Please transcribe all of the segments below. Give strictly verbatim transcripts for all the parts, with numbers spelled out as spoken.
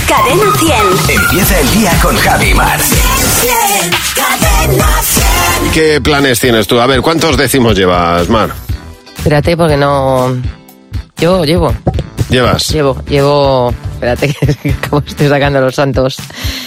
Cadena cien. Empieza el día con Javi Mar. Cadena cien. ¿Qué planes tienes tú? A ver, ¿cuántos décimos llevas, Mar? Espérate, porque no... Llevo, llevo. ¿Llevas? Llevo, llevo... Espérate, que acabo, estoy sacando los santos.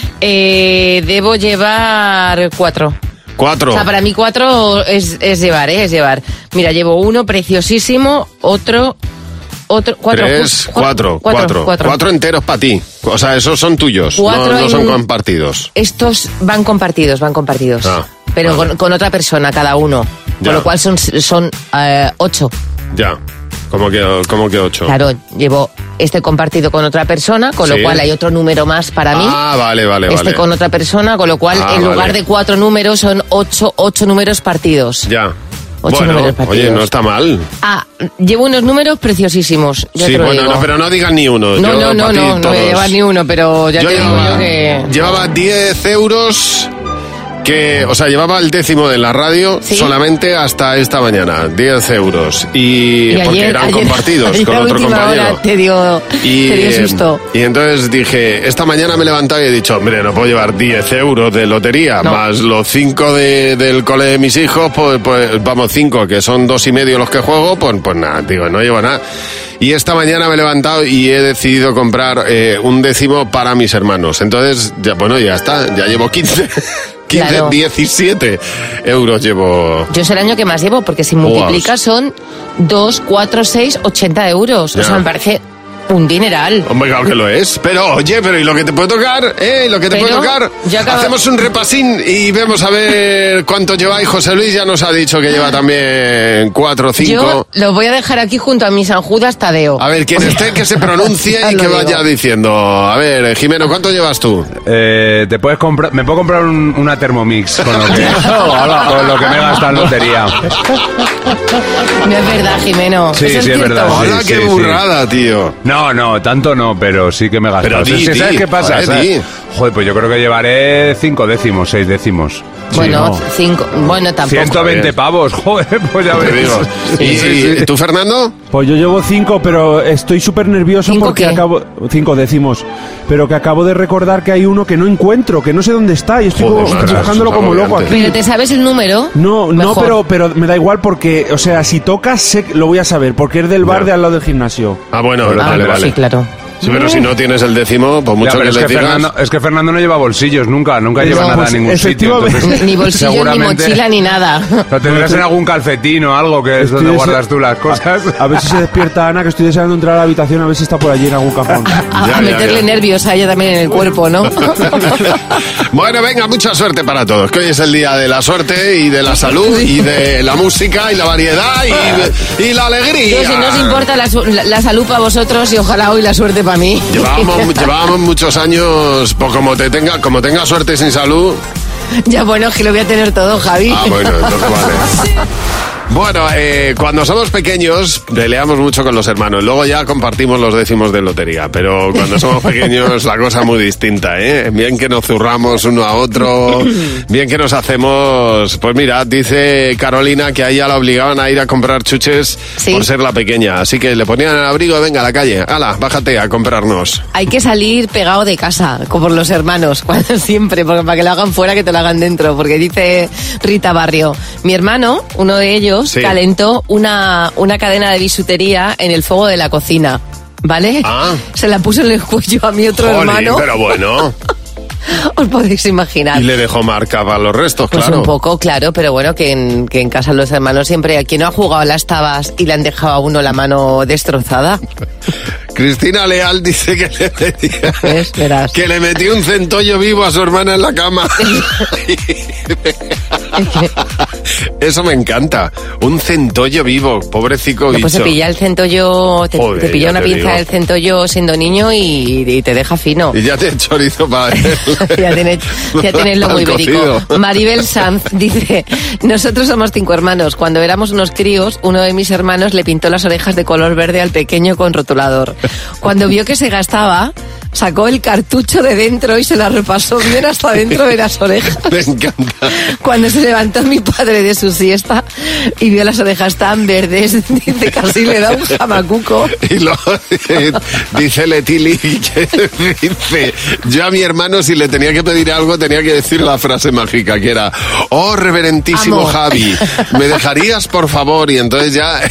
Eh, debo llevar cuatro. ¿Cuatro? O sea, para mí cuatro es, es llevar, ¿eh? Es llevar. Mira, llevo uno preciosísimo, otro... Otro, cuatro, Tres, cu- cuatro, cuatro, cuatro. cuatro. Cuatro enteros para ti. O sea, esos son tuyos, Cuatro no, no son en- compartidos. Estos van compartidos, van compartidos. Ah, pero vale. con, con otra persona cada uno. Ya. Con lo cual son, son eh, ocho. Ya, ¿cómo que, cómo que ocho? Claro, llevo este compartido con otra persona, con Sí. lo cual hay otro número más para mí. Ah, vale, vale, este vale. con otra persona, con lo cual Ah, en lugar vale. de cuatro números son ocho, ocho números partidos. Ya. Ocho Bueno, números partidos. oye, no está mal. Ah, llevo unos números preciosísimos. Ya Sí, te lo bueno, digo. no, pero no digas ni uno. No, Yo, no, no, pa' ti, no, no voy a todos. llevar ni uno, pero ya Yo te digo llevaba, yo que... llevaba diez euros que, o sea, llevaba el décimo de la radio ¿Sí? solamente hasta esta mañana, diez euros. Y, Y porque ayer- eran ayer- compartidos ayer con a otro última compañero. hora te dio, Y, te dio eh, susto. y entonces dije, esta mañana me he levantado y he dicho, hombre, no puedo llevar diez euros de lotería, No. más los cinco de, del cole de mis hijos, pues, pues vamos, cinco, que son dos y medio los que juego, pues, pues nada, digo, no llevo nada. Y esta mañana me he levantado y he decidido comprar eh, un décimo para mis hermanos. Entonces, ya, bueno, ya está, ya llevo quince, quince, Claro. diecisiete euros llevo. Yo es el año que más llevo, porque si Guau. multiplicas son dos, cuatro, seis, ochenta euros. Ya. O sea, me parece un dineral. Hombre, claro que lo es. Pero, oye, pero ¿y lo que te puede tocar? ¿Eh? ¿Y lo que te Pero, puede tocar? ya acaba- Hacemos un repasín y vemos a ver cuánto lleváis. José Luis ya nos ha dicho que lleva también cuatro o cinco. Yo lo voy a dejar aquí junto a mi San Judas Tadeo. A ver, quien esté, que se pronuncie Ya y lo que digo. vaya diciendo. A ver, Jimeno, ¿cuánto llevas tú? Eh, te puedes comprar, me puedo comprar un- una Thermomix con lo que, con lo que me gasta en lotería. No es verdad, Jimeno. Sí, Eso es sí, es cierto. verdad, sí. Hola, qué burrada, tío. No, no, tanto no, pero sí que me gasto. Pero di, Es que, ¿sabes di, qué pasa? joder, ¿Sabes? di. Joder, pues yo creo que llevaré cinco décimos, seis décimos. Bueno, Sí, no. cinco. Bueno, tampoco. ciento veinte pavos, joder, pues ya Te ves. digo. Sí, ¿Y, sí, sí. y tú, Fernando? Pues yo llevo cinco, pero estoy súper nervioso ¿Cinco porque qué? acabo... Cinco décimos. Pero que acabo de recordar que hay uno que no encuentro, que no sé dónde está y estoy Joder, como macho, buscándolo eso es como loco agobiante. aquí. ¿Pero te sabes el número? No, no, Mejor. pero, pero me da igual porque, o sea, si tocas, sé, que lo voy a saber, porque es del bar Ya. de al lado del gimnasio. Ah, bueno, Ah, vale, vale. Sí, claro. Sí, pero si no tienes el décimo, pues Ya, mucho pero que es le que, digas. Fernando, es que Fernando no lleva bolsillos nunca, nunca lleva No, nada pues, a ningún sitio. efectivamente. entonces, Ni bolsillo, ni seguramente mochila, ni nada. Lo tendrás en algún calcetín o algo, que es Estoy donde dese- guardas tú las cosas. A ver si se despierta Ana, que estoy deseando entrar a la habitación, a ver si está por allí en algún cajón. A, Ya, a ya, meterle ya. nervios a ella también en el cuerpo, ¿no? Bueno, venga, mucha suerte para todos, que hoy es el día de la suerte y de la salud y de la música y la variedad y, y la alegría. Yo, si no os importa la, su- la- la salud para vosotros y ojalá hoy la suerte para mí. Llevábamos, llevábamos muchos años, pues como te tenga, como tenga suerte sin salud. Ya bueno, que lo voy a tener todo, Javi. Ah, bueno, entonces vale. Bueno, eh, cuando somos pequeños peleamos mucho con los hermanos, luego ya compartimos los décimos de lotería, pero cuando somos pequeños la cosa es muy distinta, ¿eh? Bien que nos zurramos uno a otro, bien que nos hacemos... Pues mira, dice Carolina que a ella la obligaban a ir a comprar chuches Sí. por ser la pequeña, así que le ponían el abrigo, venga a la calle, ala, bájate a comprarnos. Hay que salir pegado de casa, como por los hermanos, cuando siempre, porque para que lo hagan fuera, que te lo hagan dentro, porque dice Rita Barrio, mi hermano, uno de ellos, Sí. calentó una, una cadena de bisutería en el fuego de la cocina, ¿vale? Ah. Se la puso en el cuello a mi otro Jolín, hermano, pero bueno, os podéis imaginar. y le dejó marca para los restos, Pues claro. un poco, claro, pero bueno, que en, que en casa los hermanos siempre, a quien no ha jugado a las tabas y le han dejado a uno la mano destrozada. Cristina Leal dice que le metía, ¿Ves? Verás. que le metió un centollo vivo a su hermana en la cama. Eso me encanta. Un centollo vivo, pobrecito No, bicho. pues te pilla el centollo, te, Joder, te pilla ya una te pinza digo. del centollo siendo niño y, y te deja fino. Y ya te chorizo para él. ya tienes, ya tienes lomo Al ibérico. cocido. Maribel Sanz dice, nosotros somos cinco hermanos. Cuando éramos unos críos, uno de mis hermanos le pintó las orejas de color verde al pequeño con rotulador. Cuando vio que se gastaba, sacó el cartucho de dentro y se la repasó bien hasta dentro de las orejas. Me encanta. Cuando se levantó mi padre de su siesta y vio las orejas tan verdes, dice, casi le da un jamacuco. Y lo, dice Letili, que dice, yo a mi hermano si le tenía que pedir algo tenía que decir la frase mágica que era, oh reverentísimo Amor. Javi, ¿me dejarías por favor? Y entonces ya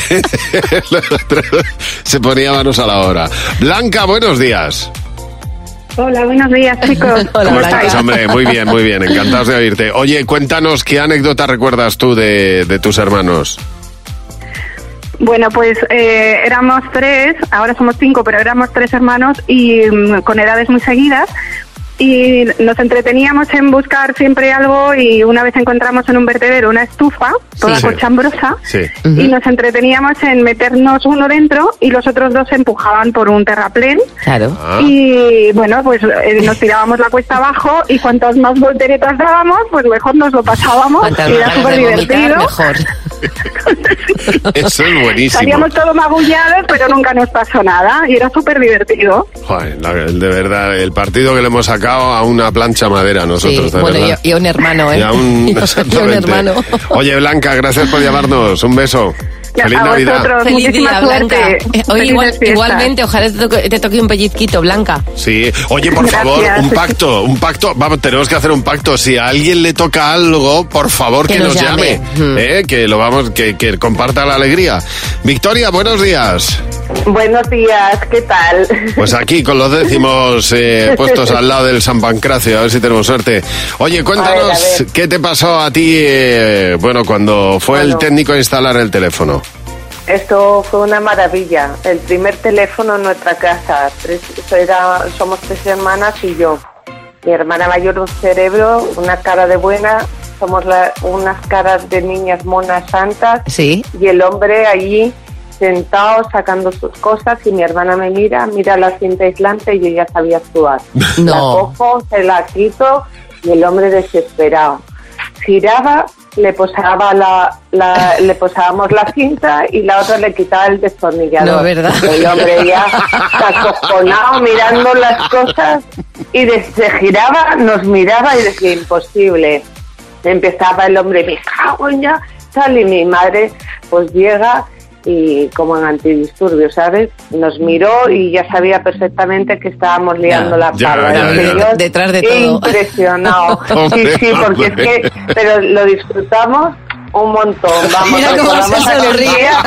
se ponía manos a la obra. Blanca, buenos días. Hola, buenos días, chicos. Hola, ¿Cómo Blanca. estás, hombre? Muy bien, muy bien, encantados de oírte. Oye, cuéntanos, ¿qué anécdota recuerdas tú de, de tus hermanos? Bueno, pues eh, éramos tres, ahora somos cinco, pero éramos tres hermanos y mm, con edades muy seguidas. Y nos entreteníamos en buscar siempre algo y una vez encontramos en un vertedero una estufa, toda Sí. cochambrosa, Sí. y nos entreteníamos en meternos uno dentro y los otros dos se empujaban por un terraplén. Claro. Ah. Y bueno, pues eh, nos tirábamos la cuesta abajo y cuantas más volteretas dábamos, pues mejor nos lo pasábamos. Cuantas Y más era ganas súper de vomitar, divertido. mejor. Eso es buenísimo. Salíamos todos magullados, pero nunca nos pasó nada y era súper divertido. Joder, la- de verdad, el partido que le hemos sacado a una plancha madera nosotros, Sí, de bueno, y verdad. a, y a un hermano, ¿eh? Y a un, Y a un exactamente. hermano. Oye, Blanca, gracias por llamarnos. Un beso. Ya, Feliz a Navidad. vosotros. Feliz Muchísima día, Blanca. suerte. Eh, oye, Felices igual- fiestas. igualmente, ojalá te toque, te toque un pellizquito, Blanca. Sí. Oye, por Gracias. favor, un pacto, un pacto. Vamos, tenemos que hacer un pacto. Si a alguien le toca algo, por favor que, Que nos nos llame. llame. Mm. ¿Eh? Que lo vamos, que, que comparta la alegría. Victoria, buenos días. Buenos días, ¿qué tal? Pues aquí con los décimos eh, puestos al lado del San Pancracio, a ver si tenemos suerte. Oye, cuéntanos, A ver, a ver. ¿qué te pasó a ti, eh, bueno, cuando fue el Bueno. técnico a instalar el teléfono? Esto fue una maravilla. El primer teléfono en nuestra casa. Tres, era, somos tres hermanas y yo. Mi hermana mayor un cerebro, una cara de buena. Somos la- unas caras de niñas monas santas. Sí. Y el hombre allí sentado sacando sus cosas y mi hermana me mira, mira la cinta aislante y yo ya sabía actuar. No. La cojo, se la quito y el hombre desesperado. Giraba, le posaba la, la le posábamos la cinta y la otra le quitaba el destornillador. No, ¿verdad? El hombre ya acojonado mirando las cosas y de- se giraba, nos miraba y decía imposible. Empezaba el hombre, me cago en ya, tal, y mi madre pues llega y como en antidisturbios, ¿sabes? Nos miró y ya sabía perfectamente que estábamos liando Ya, la ya, parda. ya, El ya. señor Detrás de todo. impresionado. Hombre, sí, sí, porque hombre. es que, pero lo disfrutamos un montón. Vamos, Mira cómo recordamos se aquel sonríe. día,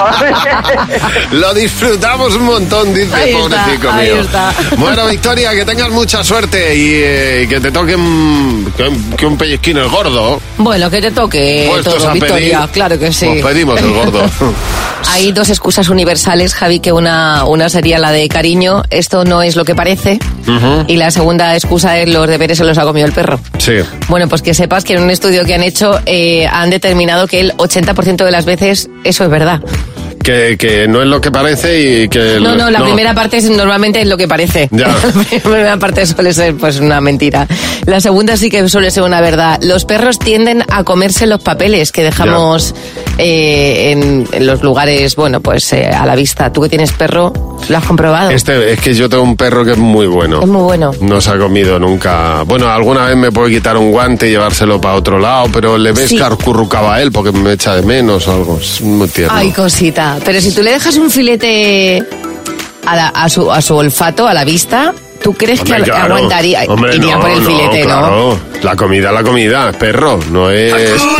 pero Lo disfrutamos un montón, dice Ahí está, pobrecito ahí mío. está. Bueno, Victoria, que tengas mucha suerte y, eh, y que te toquen que, un- que un pellizquín el gordo. Bueno, que te toque Puestos todo, a Victoria, pedir, claro que sí. Pues pedimos el gordo. Hay dos excusas universales, Javi, que una, una sería la de cariño, esto no es lo que parece, y la segunda excusa es los deberes se los ha comido el perro. Sí. Bueno, pues que sepas que en un estudio que han hecho eh, han determinado que el ochenta por ciento de las veces eso es verdad. Que, que no es lo que parece y que... No, no, la primera parte es, normalmente es lo que parece. Ya. La primera parte suele ser pues una mentira. La segunda sí que suele ser una verdad. Los perros tienden a comerse los papeles que dejamos eh, en, en los lugares, bueno, pues eh, a la vista. Tú que tienes perro, ¿lo has comprobado? Este, es que yo tengo un perro que es muy bueno. Es muy bueno. No se ha comido nunca. Bueno, alguna vez me puede quitar un guante y llevárselo para otro lado, pero le ves Sí. que acurrucaba a él porque me echa de menos o algo. Es muy tierno. Ay, cosita. Pero si tú le dejas un filete a, la- a su, a su olfato, a la vista, ¿tú crees Hombre, que claro. aguantaría? Hombre, Iría no, por el no, filete, ¿no? claro. La comida, la comida, es perro, no es...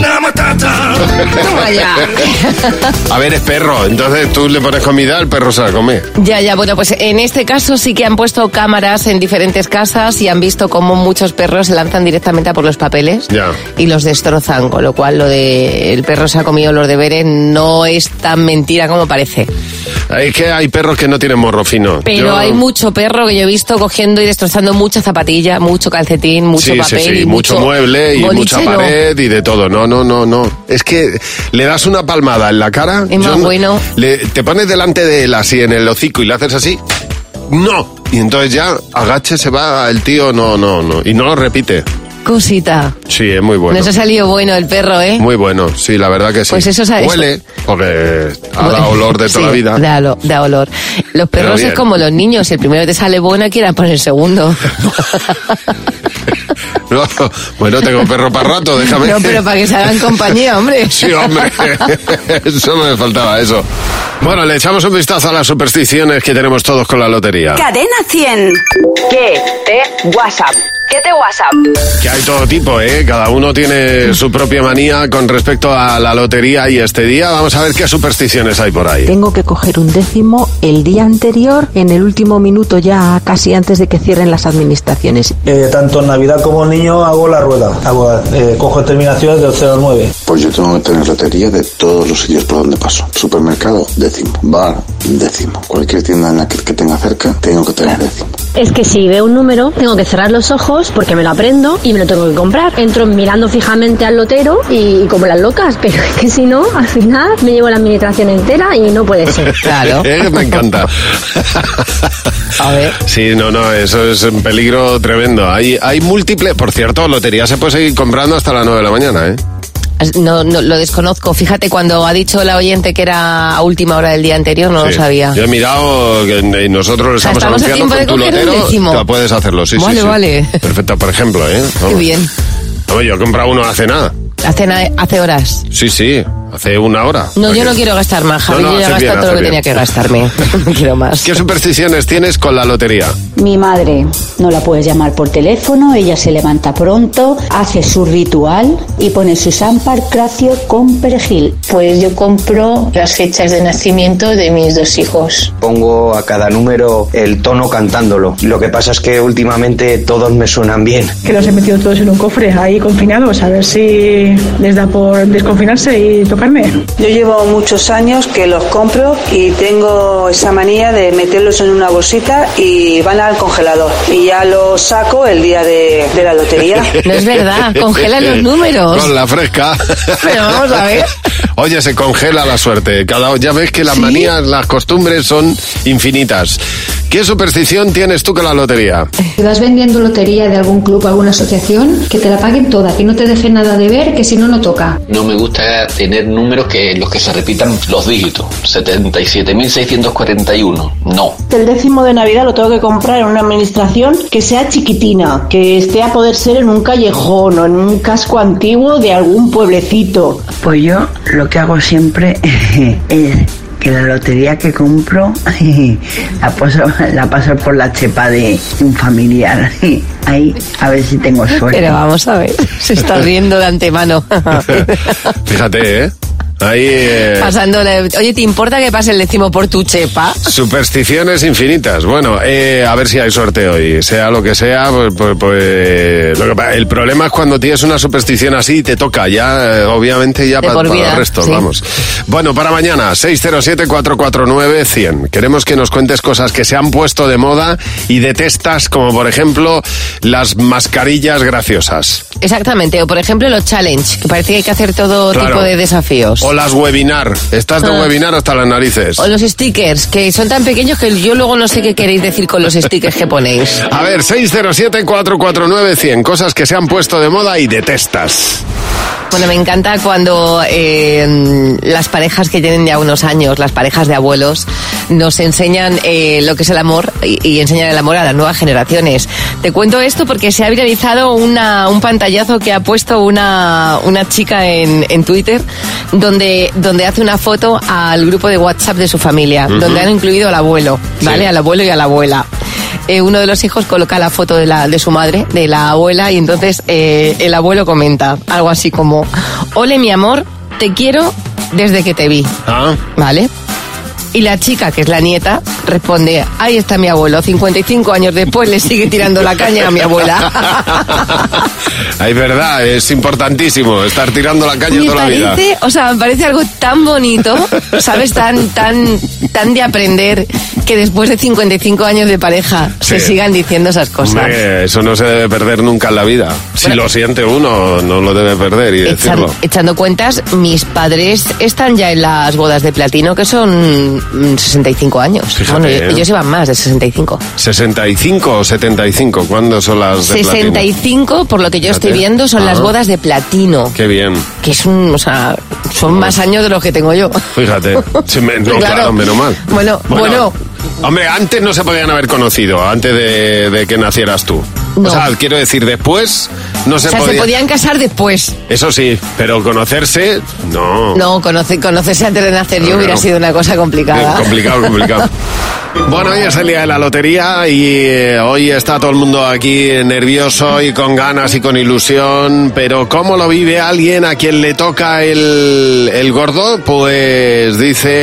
Toma ya. A ver, es perro, entonces tú le pones comida, el perro se la come. Ya, ya, bueno, pues en este caso sí que han puesto cámaras en diferentes casas y han visto cómo muchos perros se lanzan directamente a por los papeles Ya. y los destrozan, con lo cual lo de el perro se ha comido los deberes no es tan mentira como parece. Es que hay perros que no tienen morro fino. Pero Yo- hay mucho perro que yo he visto cogiendo y destrozando mucha zapatilla, mucho calcetín, mucho sí, papel sí, sí, y mucho, mueble y boliche, mucha no. pared y de todo. No, no, no, no. Es que le das una palmada en la cara. Es más no- bueno. le- te pones delante de él así en el hocico y le haces así. No. Y entonces ya agache, se va el tío, no, no, no. Y no lo repite. cosita. Sí, es muy bueno. Nos ha salido bueno el perro, ¿eh? Muy bueno, sí, la verdad que sí. Pues eso es- Huele, porque ha dado olor de toda Sí, la vida. Da, olo- da olor. Los Pero perros bien. es como los niños. Si el primero te sale bueno, quieran poner el segundo. No, bueno, tengo perro para rato, déjame. No, pero para que se hagan compañía, hombre. Sí, hombre, eso me faltaba, eso. Bueno, le echamos un vistazo a las supersticiones que tenemos todos con la lotería. Cadena cien. ¿Qué te WhatsApp? ¿Qué te WhatsApp? Que hay todo tipo, ¿eh? Cada uno tiene su propia manía con respecto a la lotería y este día. Vamos a ver qué supersticiones hay por ahí. Tengo que coger un décimo el día anterior, en el último minuto ya casi antes de que cierren las administraciones. Eh, tanto en Navidad como en niño hago la rueda. Hago, eh, cojo terminaciones del cero al nueve. Pues yo tengo que tener lotería de todos los sitios por donde paso. Supermercado, décimo. Bar, décimo. Cualquier tienda en la que, que tenga cerca, tengo que tener décimo. Es que si veo un número, tengo que cerrar los ojos porque me lo aprendo y me lo tengo que comprar. Entro mirando fijamente al lotero y, y como las locas, pero es que si no, al final me llevo la administración entera y no puede ser. Claro. Eh, Me encanta. A ver. Sí, no, no, eso es un peligro tremendo. Hay, hay múltiples... Por cierto, lotería se puede seguir comprando hasta las nueve de la mañana, ¿eh? No, no, lo desconozco. Fíjate, cuando ha dicho la oyente que era a última hora del día anterior, no Sí. lo sabía. Yo he mirado que y nosotros O sea, estamos estamos a anunciando tiempo de con tu coger un lotero. décimo. Que puedes hacerlo, sí, Vale, sí, sí. vale. Perfecto, por ejemplo, ¿eh? Qué Vamos. bien. No, yo he comprado uno hace nada. Hace, na- hace horas. Sí, sí, hace una hora. No, O sea yo que- no quiero gastar más, Javi. No, no, yo ya he haces bien, gastado todo lo que haces tenía bien. que gastarme. No quiero más. ¿Qué supersticiones tienes con la lotería? Mi madre no la puedes llamar por teléfono, ella se levanta pronto, hace su ritual y pone su Samparcracio con perejil. Pues yo compro las fechas de nacimiento de mis dos hijos. Pongo a cada número el tono cantándolo. Lo que pasa es que últimamente todos me suenan bien. Que los he metido todos en un cofre ahí confinados, a ver si les da por desconfinarse y tocarme. Yo llevo muchos años que los compro y tengo esa manía de meterlos en una bolsita y van al congelador. Y ya los saco el día de, de la lotería. No es verdad, congelan los números. Con la fresca. Pero vamos a ver. Oye, se congela la suerte. Cada, ya ves que las ¿Sí? manías, las costumbres son infinitas. ¿Qué superstición tienes tú con la lotería? Si vas vendiendo lotería de algún club, alguna asociación, que te la paguen toda, que no te dejen nada de ver, que si no, no toca. No me gusta tener números que los que se repitan los dígitos. setenta y siete mil seiscientos cuarenta y uno. No. El décimo de Navidad lo tengo que comprar en una administración que sea chiquitina, que esté a poder ser en un callejón o en un casco antiguo de algún pueblecito. Pues yo lo que hago siempre es que la lotería que compro la paso, la paso por la chepa de un familiar. Ahí a ver si tengo suerte. Pero vamos a ver, se está riendo de antemano. Fíjate, ¿eh? Ahí... eh, Pasándole. Oye, ¿te importa que pase el décimo por tu chepa? Supersticiones infinitas. Bueno, eh, a ver si hay suerte hoy. Sea lo que sea, pues, pues, pues, lo que pa- el problema es cuando tienes una superstición así y te toca ya, eh, obviamente ya De pa- por para vida, el resto, sí. vamos. Bueno, para mañana, seis cero siete, cuatro cuatro nueve, cien. Queremos que nos cuentes cosas que se han puesto de moda y detestas, como por ejemplo las mascarillas graciosas. Exactamente, o por ejemplo los challenge, que parece que hay que hacer todo Claro. tipo de desafíos. O las webinar. Estás de Ah. webinar hasta las narices. O los stickers, que son tan pequeños que yo luego no sé qué queréis decir con los stickers que ponéis. A ver, seis cero siete, cuatro cuatro nueve, cien. Cosas que se han puesto de moda y detestas. Bueno, me encanta cuando eh, las parejas que tienen ya unos años, las parejas de abuelos, nos enseñan eh, lo que es el amor y, y enseñan el amor a las nuevas generaciones. Te cuento esto porque se ha viralizado una, un pantallazo que ha puesto una, una chica en, en Twitter donde, donde hace una foto al grupo de WhatsApp de su familia, Ujú. donde han incluido al abuelo, ¿vale? Sí. Al abuelo y a la abuela. Eh, uno de los hijos coloca la foto de, la, de su madre, de la abuela, y entonces eh, el abuelo comenta algo así como: ole mi amor, te quiero desde que te vi. Ah. ¿Vale? Y la chica, que es la nieta, responde: ahí está mi abuelo, cincuenta y cinco años después le sigue tirando la caña a mi abuela. Es verdad, es importantísimo estar tirando la caña Me toda la vida. parece, o sea, me parece algo tan bonito, ¿sabes? Tan, tan tan de aprender que después de cincuenta y cinco años de pareja Sí. se sigan diciendo esas cosas. Hombre, eso no se debe perder nunca en la vida. Si lo siente uno, no lo debe perder y Echan- decirlo. echando cuentas, mis padres están ya en las bodas de platino, que son mm, sesenta y cinco años. Fíjate, bueno, ¿eh? ellos llevan más de sesenta y cinco. ¿sesenta y cinco o setenta y cinco? ¿Cuándo son las de sesenta y cinco, por lo que yo Fíjate. estoy viendo, son las Ah. bodas de platino. Qué bien. Que es un, o sea, son más años de los que tengo yo. Fíjate. Sí, me- no, Claro. claro, menos mal. Bueno, bueno. Hombre, antes no se podían haber conocido, antes de, de que nacieras tú. No. O sea, quiero decir, después no se o sea, podía... se podían casar después. Eso sí, pero conocerse, no. No, conoce, conocerse antes de nacer yo No, hubiera no. sido una cosa complicada. Eh, complicado, complicado. Bueno, hoy es el día de la lotería y eh, hoy está todo el mundo aquí nervioso y con ganas y con ilusión, pero ¿cómo lo vive alguien a quien le toca el, el gordo? Pues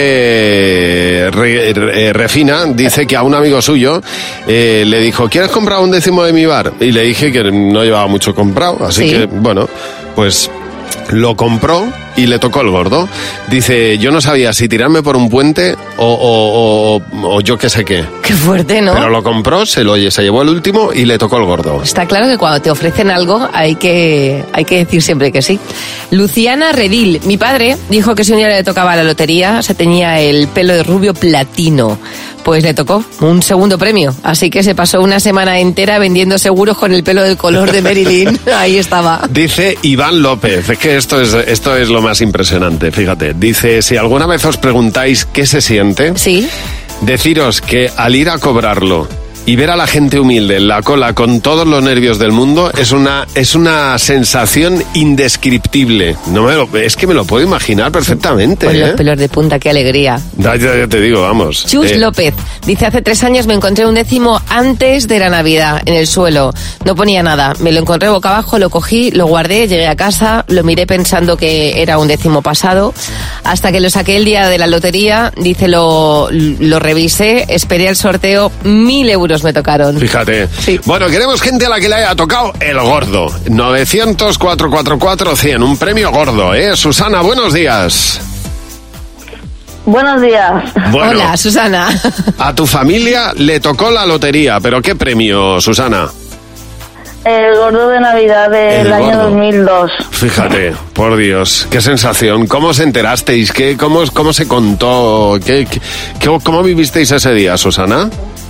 dice Re- Re- Refina, dice que a un amigo suyo eh, le dijo, ¿quieres comprar un décimo de mi bar? Y le dije que no llevaba mucho comprado, así Sí. que, bueno, pues... Lo compró y le tocó el gordo. Dice, yo no sabía si tirarme por un puente o, o, o, o yo qué sé qué. Qué fuerte, ¿no? Pero lo compró, se lo se llevó el último y le tocó el gordo. Está claro que cuando te ofrecen algo hay que, hay que decir siempre que sí. Luciana Redil, mi padre, dijo que si un día le tocaba la lotería, se tenía el pelo de rubio platino. Pues le tocó un segundo premio. Así que se pasó una semana entera vendiendo seguros con el pelo del color de Marilyn. Ahí estaba. Dice Iván López, es que esto es, esto es lo más impresionante, fíjate. Dice, si alguna vez os preguntáis qué se siente, sí, deciros que al ir a cobrarlo y ver a la gente humilde en la cola con todos los nervios del mundo es una, es una sensación indescriptible. No me lo, es que me lo puedo imaginar perfectamente. Con los ¿eh? pelos de punta, qué alegría. Ya, ya- ya te digo, vamos. Chus Eh, López dice, hace tres años me encontré un décimo antes de la Navidad en el suelo. No ponía nada. Me lo encontré boca abajo, lo cogí, lo guardé, llegué a casa, lo miré pensando que era un décimo pasado. Hasta que lo saqué el día de la lotería, dice, lo, lo revisé, esperé al sorteo, mil euros me tocaron. Fíjate. Bueno, queremos gente a la que le haya tocado el gordo. novecientos, cuatrocientos cuarenta y cuatro, cien. Un premio gordo, ¿eh? Susana, buenos días. Buenos días. Bueno. Hola, Susana. A tu familia le tocó la lotería, pero ¿qué premio, Susana? El gordo de Navidad del El año gordo. dos mil dos. Fíjate, por Dios, qué sensación. ¿Cómo os enterasteis? ¿Qué, cómo, ¿Cómo se contó? ¿Qué, qué- qué- ¿Cómo vivisteis ese día, Susana?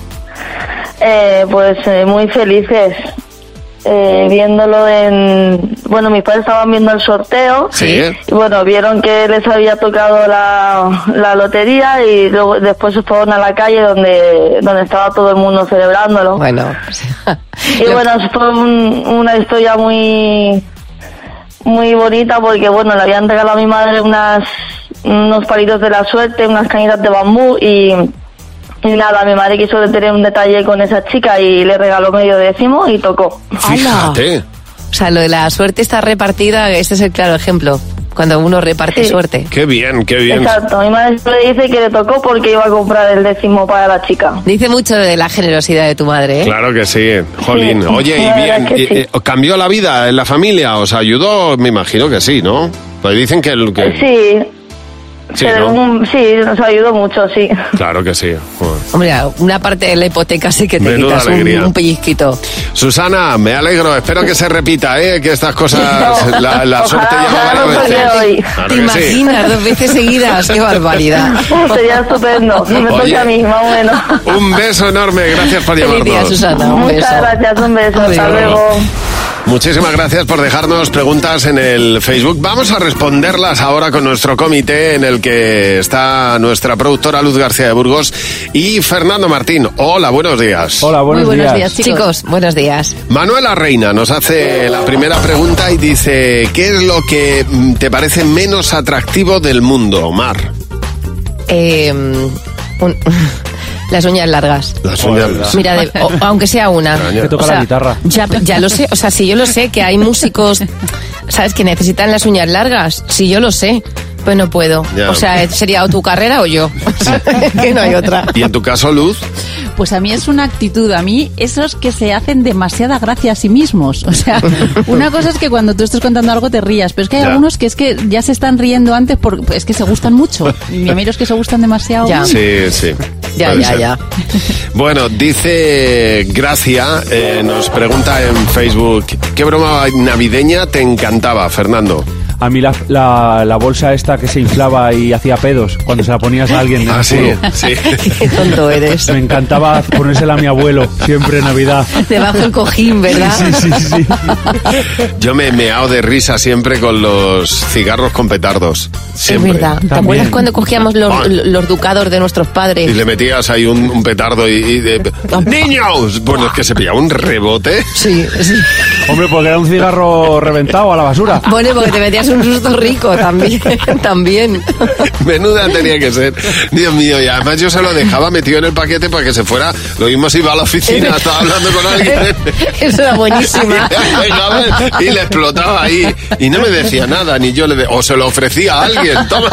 Eh, pues eh, muy felices. Eh, viéndolo en... Bueno, mis padres estaban viendo el sorteo. Sí. Y bueno, vieron que les había tocado la, la lotería y luego después se fueron a la calle donde, donde estaba todo el mundo celebrándolo. Bueno. Y bueno, fue un- una historia muy muy bonita porque bueno, le habían regalado a mi madre unas unos palitos de la suerte, unas cañitas de bambú y, y nada, mi madre quiso tener un detalle con esa chica y le regaló medio décimo y tocó. Fíjate. O sea, lo de la suerte está repartida, este es el claro ejemplo. Cuando uno reparte Sí. suerte. Qué bien, qué bien. Exacto, mi madre le dice que le tocó porque iba a comprar el décimo para la chica. Dice mucho de la generosidad de tu madre, ¿eh? Claro que sí, Jolín. Sí, Oye, y la verdad bien, que y- sí. eh, ¿cambió la vida en la familia? ¿Os ayudó? Me imagino que sí, ¿no? Pues dicen que... el- que- Sí, Sí, pero ¿no? un- sí, nos ayudó mucho, sí. Claro que sí. Joder. Hombre, una parte de la hipoteca sí que te Menuda quitas un, alegría. un pellizquito. Susana, me alegro, espero que se repita, ¿eh? Que estas cosas, la, la Ojalá, suerte llama ojalá varias no veces. toque hoy. Claro ¿Te que sí. imaginas dos veces seguidas? ¡Qué barbaridad! Sería estupendo. Me Oye. toca a mí, más o menos. Un beso enorme, gracias por Feliz llamarnos. día, Susana. Un Muchas beso. gracias, un beso. Hasta Adiós. luego. Muchísimas gracias por dejarnos preguntas en el Facebook. Vamos a responderlas ahora con nuestro comité en el que está nuestra productora Luz García de Burgos y Fernando Martín. Hola, buenos días. Hola, buenos, Muy buenos días. días, chicos. Buenos días. Manuela Reina nos hace la primera pregunta y dice, ¿qué es lo que mm, te parece menos atractivo del mundo, Mar? Eh, un- las uñas largas. Las uñas. Mira, de- o- aunque sea una. Que toca O sea, la guitarra. Ya, ya lo sé, o sea, si yo lo sé que hay músicos, ¿sabes? Que necesitan las uñas largas. Si yo lo sé. Pues no puedo. Ya. O sea, sería o tu carrera o yo. Que no hay otra. ¿Y en tu caso, Luz? Pues a mí es una actitud, a mí esos que se hacen demasiada gracia a sí mismos. O sea, una cosa es que cuando tú estás contando algo te rías, pero es que hay Ya. algunos que es que ya se están riendo antes porque es que se gustan mucho. Y mi amigo es que se gustan demasiado. Ya. Sí, sí. Ya, Puede ya, ser. ya. Bueno, dice Gracia, eh, nos pregunta en Facebook, ¿qué broma navideña te encantaba, Fernando? A mí la, la, la bolsa esta que se inflaba y hacía pedos cuando se la ponías a alguien. en Ah, el sí, culo. sí. Qué tonto eres. Me encantaba ponérsela a mi abuelo, siempre en Navidad. Debajo del cojín, ¿verdad? Sí, sí, sí, sí. Yo me he meado de risa siempre con los cigarros con petardos. Siempre. Es verdad. ¿Te También. acuerdas cuando cogíamos los, Ah. los ducados de nuestros padres? Y le metías ahí un, un petardo y... y de- ¡Niños! Bueno, es que se pillaba un rebote. Sí, sí. Hombre, porque era un cigarro reventado a la basura. Bueno, porque te metías un susto rico también. También. Menuda tenía que ser. Dios mío, y además yo se lo dejaba metido en el paquete para que se fuera. Lo mismo si iba a la oficina, estaba hablando con alguien. Eso era buenísima. Y le explotaba ahí. Y no me decía nada, ni yo le... De... O se lo ofrecía a alguien. Toma.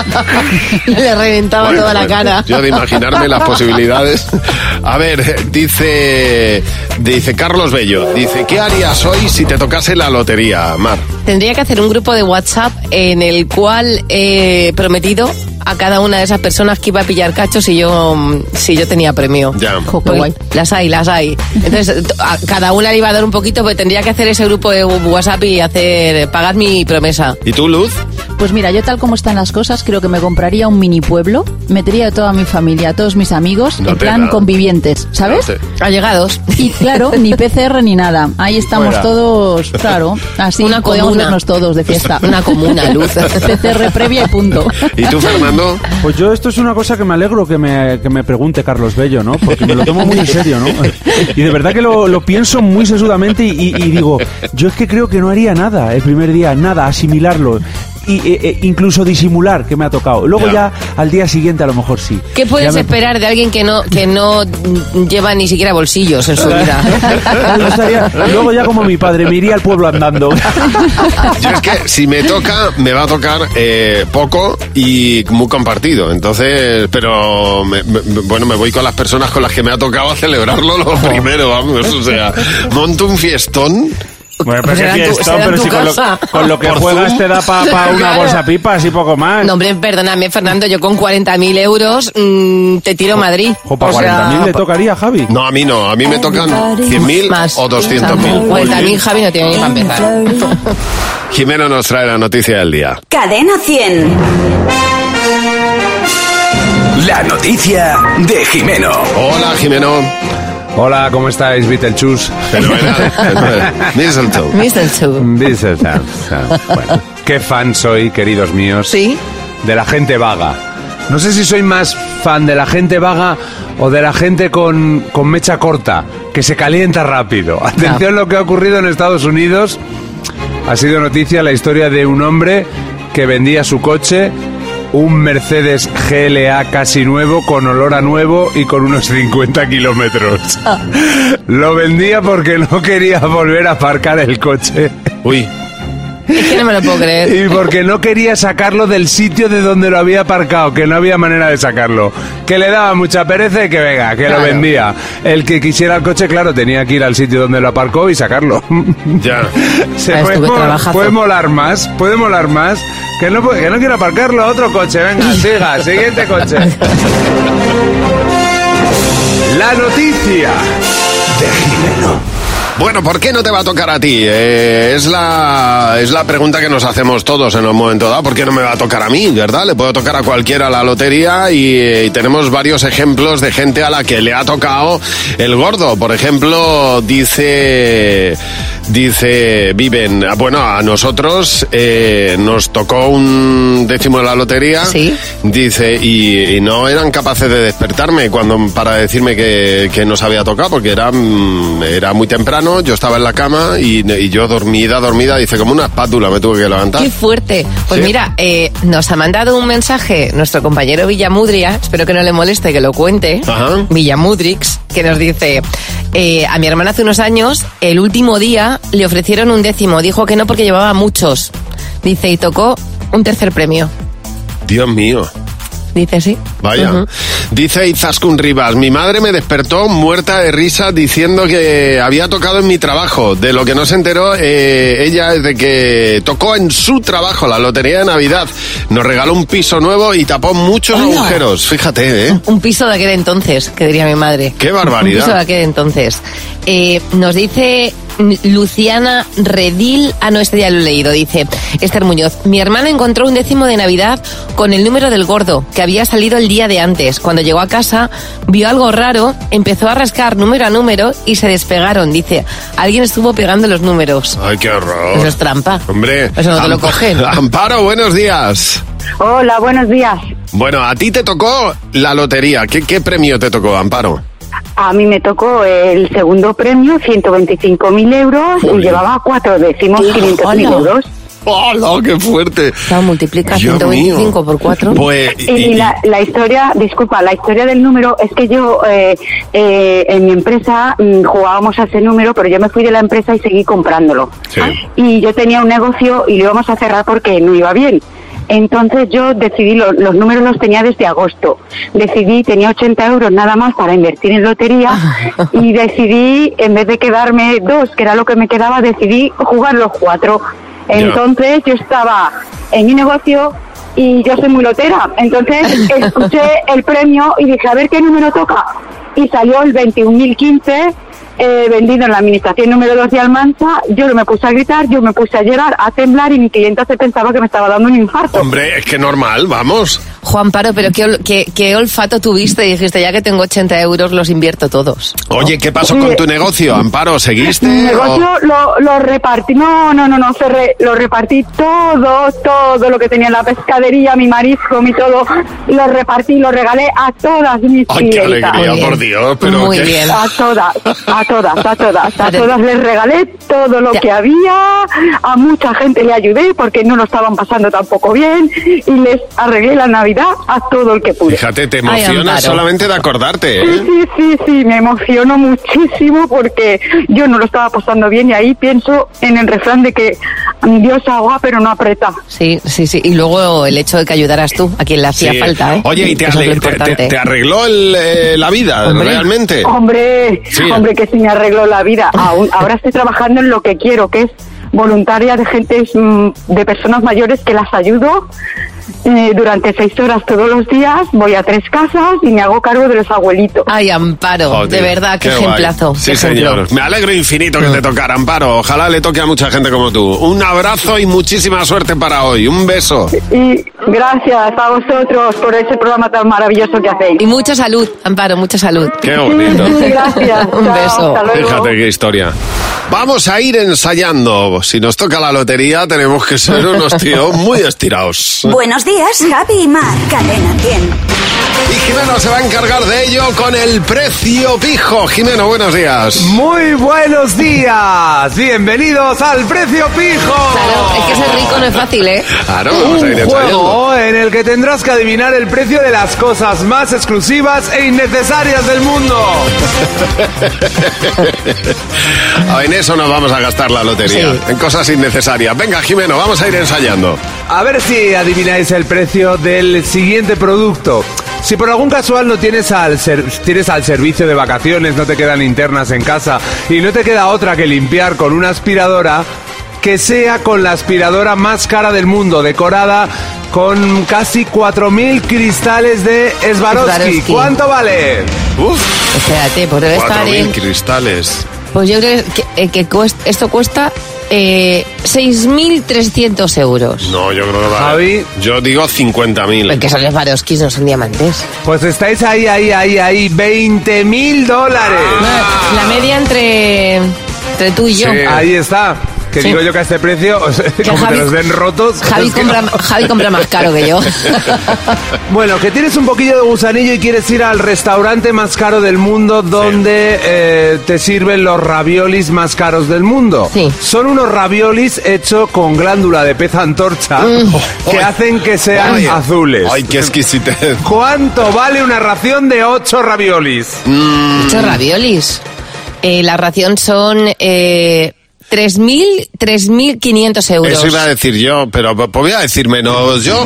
Le reventaba Bueno, toda la bueno, cara. Yo de imaginarme las posibilidades. A ver, dice dice Carlos Bello, dice, ¿qué harías hoy si te tocase la lotería, Mar? Tendría que hacer un grupo de WhatsApp en el cual he prometido a cada una de esas personas que iba a pillar cachos si yo si yo tenía premio. Ya. Jo, qué guay. Las hay, las hay. Entonces, a cada una le iba a dar un poquito, porque tendría que hacer ese grupo de WhatsApp y hacer pagar mi promesa. ¿Y tú, Luz? Pues mira, yo tal como están las cosas, creo que me compraría un mini pueblo, metería a toda mi familia, a todos mis amigos, No en te plan da. convivientes, ¿sabes? No te- Allegados. Y claro, ni P C R ni nada. Ahí estamos Fuera. todos, claro, así Una podemos comuna. vernos todos de fiesta. Una comuna, Luz. P C R previa y punto. ¿Y tú, Fernando? Pues yo esto es una cosa que me alegro que me, que me pregunte Carlos Bello, ¿no? Porque me lo tomo muy en serio, ¿no? Y de verdad que lo, lo pienso muy sesudamente y, y- y digo, yo es que creo que no haría nada el primer día, nada, asimilarlo. Y eh, eh, incluso disimular que me ha tocado. Luego Ya. ya al día siguiente a lo mejor sí. ¿Qué puedes Ya me- esperar de alguien que no que no mm, lleva ni siquiera bolsillos en su vida? Yo estaría- luego ya como mi padre, me iría al pueblo andando. Yo es que si me toca, me va a tocar eh, poco y muy compartido. Entonces, pero me- me- bueno, me voy con las personas con las que me ha tocado a celebrarlo lo primero, vamos. O sea, monto un fiestón. Bueno, Pues pero, será qué en tu- fiestón, será en pero tu si con lo, casa. con lo que Por juegas Zoom. te da para una Claro. bolsa pipas y poco más. No, hombre, perdóname, Fernando, yo con cuarenta mil euros mm, te tiro a Madrid. O para O sea, cuarenta mil le tocaría, Javi. No, a mí no, a mí me tocan cien mil más. o doscientos mil. cuarenta mil, Javi, no tiene ni para empezar. Jimeno nos trae la noticia del día. Cadena cien. La noticia de Jimeno. Hola, Jimeno. Hola, ¿cómo estáis, Beetlejuice? Fenomenal, fenomenal. Mistletoe. Mistletoe. Mistletoe. Bueno, qué fan soy, queridos míos. Sí. De la gente vaga. No sé si soy más fan de la gente vaga o de la gente con, con mecha corta, que se calienta rápido. Atención lo que ha ocurrido en Estados Unidos. Ha sido noticia la historia de un hombre que vendía su coche, un Mercedes G L A casi nuevo, con olor a nuevo y con unos cincuenta kilómetros. Lo vendía porque no quería volver a aparcar el coche. Uy. Es que no me lo puedo creer. Y porque no quería sacarlo del sitio de donde lo había aparcado, que no había manera de sacarlo. Que le daba mucha pereza y que venga, que Claro. lo vendía. El que quisiera el coche, claro, tenía que ir al sitio donde lo aparcó y sacarlo. Ya. Se Ah, puede, estuve mo- trabajazo. puede molar más, puede molar más. Que no, puede- que no quiero aparcarlo, otro coche, venga, siga, siguiente coche. La noticia de Jimeno. Bueno, ¿por qué no te va a tocar a ti? Eh, es la es la pregunta que nos hacemos todos en un momento dado. ¿Por qué no me va a tocar a mí, verdad? Le puedo tocar a cualquiera la lotería y, y tenemos varios ejemplos de gente a la que le ha tocado el gordo. Por ejemplo, dice dice Viven, bueno, a nosotros eh, nos tocó un décimo de la lotería. Sí. Dice, y, y no eran capaces de despertarme cuando para decirme que, que nos había tocado, porque era, mm, era muy temprano. Yo estaba en la cama y, y yo dormida, dormida, dice, como una espátula me tuve que levantar. Qué fuerte. Pues Sí. mira, eh, nos ha mandado un mensaje nuestro compañero Villamudria, espero que no le moleste que lo cuente, Ajá. Villamudrix, que nos dice, eh, a mi hermana hace unos años, el último día le ofrecieron un décimo, dijo que no porque llevaba muchos. Dice, y tocó un tercer premio. Dios mío. Dice así. Vaya. Uh-huh. Dice Izaskun Rivas, mi madre me despertó muerta de risa diciendo que había tocado en mi trabajo. De lo que no se enteró eh, ella es de que tocó en su trabajo la lotería de Navidad. Nos regaló un piso nuevo y tapó muchos Hola. agujeros. Fíjate, ¿eh? Un piso de aquel entonces, que diría mi madre. ¡Qué barbaridad! Un piso de aquel entonces. Eh, nos dice Luciana Redil, ah no, este ya lo he leído, dice Esther Muñoz, mi hermana encontró un décimo de Navidad con el número del gordo, que había salido el día de antes. Cuando llegó a casa, vio algo raro, empezó a rascar número a número y se despegaron. Dice, alguien estuvo pegando los números. ¡Ay, qué horror! Eso es trampa. Hombre. Eso no te lo cogen. Amparo, buenos días. Hola, buenos días. Bueno, a ti te tocó la lotería. ¿Qué, qué premio te tocó, Amparo? A mí me tocó el segundo premio, ciento veinticinco mil euros, Joder. y llevaba cuatro décimos, quinientos mil euros. ¡Hola, qué fuerte! No, multiplica Dios ciento veinticinco mío. Por cuatro. Pues, y, y la, la historia, disculpa, la historia del número es que yo eh, eh, en mi empresa mmm, jugábamos a ese número, pero yo me fui de la empresa y seguí comprándolo. Sí. Y yo tenía un negocio y lo íbamos a cerrar porque no iba bien. Entonces yo decidí, lo, los números los tenía desde agosto, decidí, tenía ochenta euros nada más para invertir en lotería y decidí, en vez de quedarme dos, que era lo que me quedaba, decidí jugar los cuatro. Entonces yo estaba en mi negocio y yo soy muy lotera, entonces escuché el premio y dije, a ver qué número toca, y salió el veintiún mil quince. Eh, vendido en la administración número dos de Almansa. Yo me puse a gritar, yo me puse a llorar, a temblar, y mi clienta se pensaba que me estaba dando un infarto. Hombre, es que normal, vamos. Juan Paro, pero qué, qué, qué olfato tuviste y dijiste, ya que tengo ochenta euros, los invierto todos. Oye, ¿qué pasó con tu negocio, Amparo? ¿Seguiste? Mi negocio o... lo, lo repartí, no, no, no, no, cerré, lo repartí todo, todo lo que tenía en la pescadería, mi marisco, mi todo, lo repartí, lo regalé a todas mis ¡Ay, clientas. qué alegría, por Dios! Pero Muy ¿qué? bien. A todas, a todas, a todas, a todas les regalé todo lo que había, a mucha gente le ayudé porque no lo estaban pasando tampoco bien y les arreglé la Navidad a todo el que pude. Fíjate, te emocionas solamente de acordarte, ¿eh? Sí, sí, sí, sí, me emociono muchísimo porque yo no lo estaba pasando bien y ahí pienso en el refrán de que Dios ahoga pero no aprieta. Sí, sí, sí, y luego el hecho de que ayudaras tú a quien le hacía Sí. falta, ¿eh? Oye, ¿y te, Eso es lo arreg- te- te- importante. te arregló el, eh, la vida, Hombre. realmente? Hombre, Sí. hombre, que sí me arregló la vida. Aún, ahora estoy trabajando en lo que quiero, que es voluntaria de gente, de personas mayores, que las ayudo eh, durante seis horas todos los días. Voy a tres casas y me hago cargo de los abuelitos. Ay, Amparo, Joder, de verdad, qué, qué ejemplazo. guay. Sí, qué ejemplo. señor. Me alegro infinito que te tocara, Amparo. Ojalá le toque a mucha gente como tú. Un abrazo y muchísima suerte para hoy. Un beso. Y gracias a vosotros por ese programa tan maravilloso que hacéis. Y mucha salud, Amparo, mucha salud. Qué bonito. Sí, gracias. Un Chao, beso. hasta luego. Fíjate qué historia. Vamos a ir ensayando. Si nos toca la lotería, tenemos que ser unos tíos muy estirados. Buenos días, Javi y Mar. Cadena cien. Y Jimeno se va a encargar de ello con el precio pijo. Jimeno, buenos días. Muy buenos días. Bienvenidos al precio pijo. Claro, es que ser rico no es fácil, ¿eh? Claro, vamos a ir Un ensayando. juego en el que tendrás que adivinar el precio de las cosas más exclusivas e innecesarias del mundo. Ah, en eso nos vamos a gastar la lotería. Sí. En cosas innecesarias. Venga, Jimeno, vamos a ir ensayando. A ver si adivináis el precio del siguiente producto. Si por algún casual no tienes al, ser- tienes al servicio de vacaciones, no te quedan linternas en casa y no te queda otra que limpiar con una aspiradora, que sea con la aspiradora más cara del mundo, decorada con casi cuatro mil cristales de Swarovski. Swarovski. ¿Cuánto vale? Uf, Espérate, pues debe estar cuatro mil en... cristales. Pues yo creo que, eh, que cuest- esto cuesta eh, seis mil trescientos euros. No, yo creo que vale. Javi. Yo digo cincuenta mil. Porque son los Swarovskis, no son diamantes. Pues estáis ahí, ahí, ahí, ahí, veinte mil dólares. No, la media entre, entre tú y yo. Sí, ahí está. Que Sí. digo yo que a este precio, o sea, Que como Javi- te los den rotos. Javi es que compra, no. Javi compra más caro que yo. Bueno, que tienes un poquillo de gusanillo y quieres ir al restaurante más caro del mundo donde eh, te sirven los raviolis más caros del mundo. Sí. Son unos raviolis hechos con glándula de pez antorcha que Ay. hacen que sean Ay. azules. Ay, qué exquisitez. ¿Cuánto vale una ración de ocho raviolis? Muchos raviolis. Eh, la ración son eh, tres mil quinientos euros. Eso iba a decir yo, pero pues voy a decir menos yo.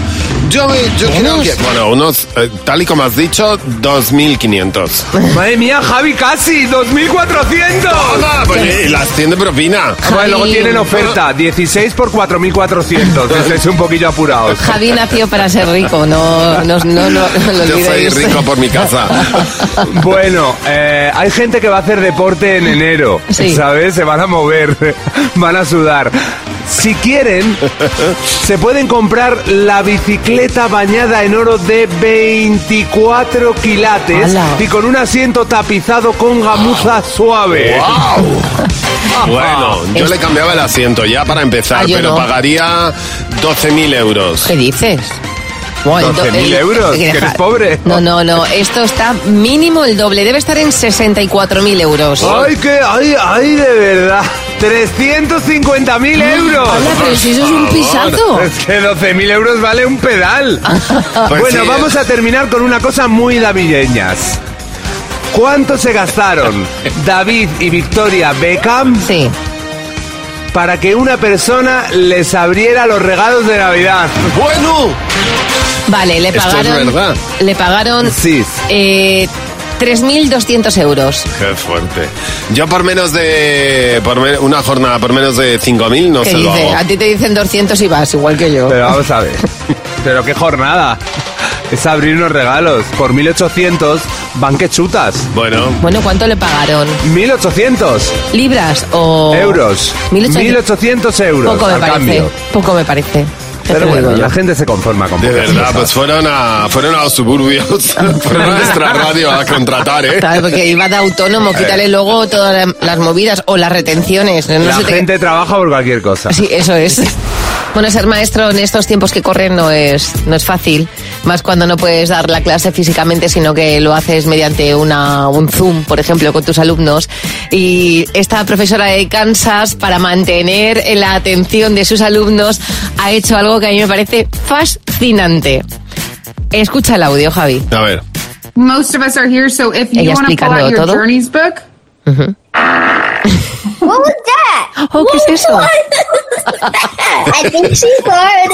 Yo, me- yo creo que, bueno, unos, eh, tal y como has dicho, dos mil quinientos. Madre mía, Javi, casi, dos mil cuatrocientos. Toma, pues, y las tiene propina. Bueno, luego tienen oferta, dieciséis por cuatro mil cuatrocientos. Estáis un poquillo apurados. Javi nació para ser rico, no, no, no, no, no lo Yo soy olvidéis. rico por mi casa. Bueno, eh, hay gente que va a hacer deporte en enero, Sí. ¿sabes? Se van a mover, van a sudar. Si quieren, se pueden comprar la bicicleta bañada en oro de veinticuatro quilates ¡Hala! y con un asiento tapizado con gamuza suave. ¡Wow! Bueno, yo le cambiaba el asiento ya para empezar, Ah, yo pero no. pagaría doce mil euros. ¿Qué dices? Bueno, doce mil el- euros, que deja- eres pobre. No, no, no, esto está mínimo el doble, debe estar en sesenta y cuatro mil euros. ¡Ay, qué! ¡Ay, ay, de verdad! trescientos cincuenta mil euros. Hola, pero si eso es un pisazo. Es que doce mil euros vale un pedal. Pues Bueno, sí. vamos a terminar con una cosa muy navideñas. ¿Cuánto se gastaron David y Victoria Beckham Sí. para que una persona les abriera los regalos de Navidad? Bueno, Vale, le Esto es pagaron. verdad. Le pagaron Sí. eh, tres mil doscientos euros. qué fuerte. Yo por menos de, por me- una jornada por menos de cinco mil no ¿Qué se lo dice? hago. A ti te dicen doscientos y vas, igual que yo. Pero vamos a ver. Pero qué jornada. Es abrir unos regalos. Por mil ochocientos van que chutas. Bueno, Bueno, ¿cuánto le pagaron? mil ochocientos ¿Libras o...? euros. mil ochocientos. mil ochocientos euros Poco me al parece. cambio. Poco me parece. Ya te Pero lo bueno, digo yo. la gente se conforma con de pocas verdad, cosas. pues fueron a, fueron a los suburbios, fueron a nuestra radio a contratar, ¿eh? Claro, porque iba de autónomo, quítale luego todas la- las movidas o las retenciones. No La se te- gente trabaja por cualquier cosa. Sí, eso es. Bueno, ser maestro en estos tiempos que corren no es, no es fácil, más cuando no puedes dar la clase físicamente, sino que lo haces mediante una, un Zoom, por ejemplo, con tus alumnos. Y esta profesora de Kansas, para mantener la atención de sus alumnos, ha hecho algo que a mí me parece fascinante. Escucha el audio, Javi. A ver. Most of us are here, so if you Ella want to pull explicando out your todo. journeys book. What was that? Oh, ¿qué es eso? I think she's hard.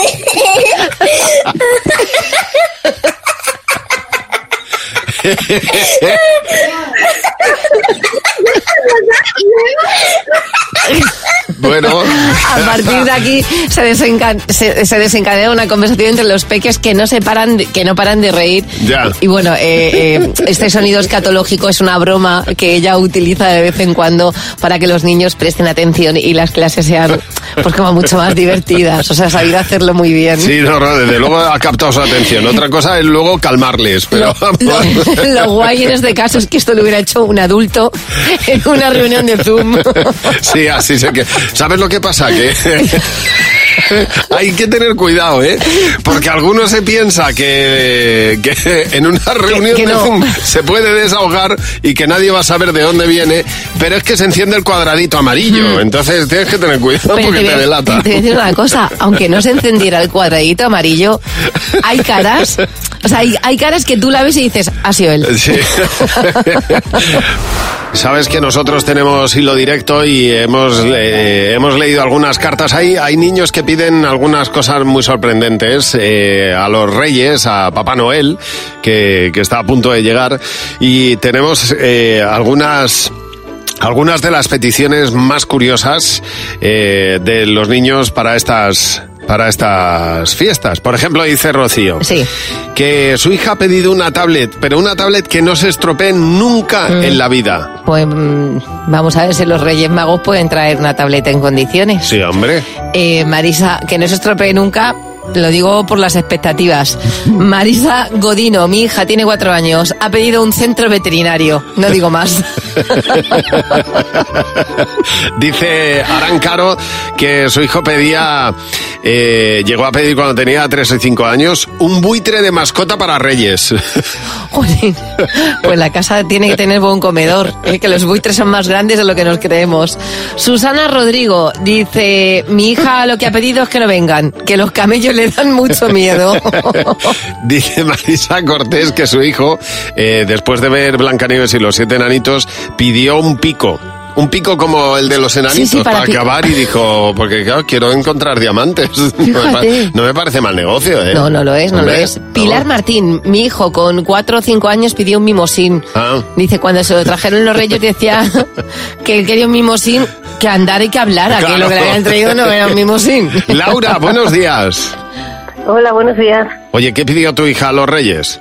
Bueno. A partir de aquí se, desenca- se, se desencadena una conversación entre los peques que no se paran, de- que no paran de reír. Ya. Y bueno, eh, eh, este sonido escatológico es una broma que ella utiliza de vez en cuando para que los niños presten atención y las clases sean pues como mucho más divertidas. O sea, ha sabido hacerlo muy bien. Sí, no, no, desde luego ha captado su atención. Otra cosa es luego calmarles, pero Lo, lo guay en este caso es que esto lo hubiera hecho un adulto en una reunión de Zoom. sí, así sé que... ¿Sabes lo que pasa? Que hay que tener cuidado, ¿eh? Porque alguno se piensa que, que en una reunión que de no. Zoom se puede desahogar y que nadie va a saber de dónde viene, pero es que se enciende el cuadradito amarillo, entonces tienes que tener cuidado Pero porque te te, voy a- delata. Te voy a decir una cosa, aunque no se encendiera el cuadradito amarillo, hay caras, o sea, hay, hay caras que tú la ves y dices, ha sido él. Sí. Sabes que nosotros tenemos hilo directo y hemos, eh, hemos leído algunas cartas. Hay, hay niños que piden algunas cosas muy sorprendentes eh, a los reyes, a Papá Noel, que, que está a punto de llegar. Y tenemos eh, algunas... Algunas de las peticiones más curiosas eh, de los niños para estas para estas fiestas. Por ejemplo, dice Rocío Sí. que su hija ha pedido una tablet, pero una tablet que no se estropee nunca Mm. en la vida. Pues mm, vamos a ver si los Reyes Magos pueden traer una tableta en condiciones. Sí, hombre. Eh, Marisa, que no se estropee nunca, lo digo por las expectativas. Marisa Godino, mi hija, tiene cuatro años, ha pedido un centro veterinario, no digo más. Dice Arán Caro que su hijo pedía, eh, llegó a pedir cuando tenía tres o cinco años, un buitre de mascota para Reyes. Jolín, pues la casa tiene que tener buen comedor, ¿eh? Que los buitres son más grandes de lo que nos creemos. Susana Rodrigo dice, mi hija lo que ha pedido es que no vengan, que los camellos le dan mucho miedo. Dice Marisa Cortés que su hijo, eh, después de ver Blancanieves y los siete enanitos, pidió un pico. un pico como el de los enanitos Sí, sí, para para pi- acabar y dijo, porque claro, quiero encontrar diamantes. No me, pa- Fíjate. no me parece mal negocio, ¿eh? No, no lo es, no Hombre, lo es. Pilar no. Martín, mi hijo, con cuatro o cinco años pidió un mimosín. Ah. Dice, cuando se lo trajeron los reyes decía que él quería un mimosín que andara y que hablara, Claro. que lo que le habían traído no era un mimosín. Laura, buenos días. Hola, buenos días. Oye, ¿qué pidió tu hija a los reyes?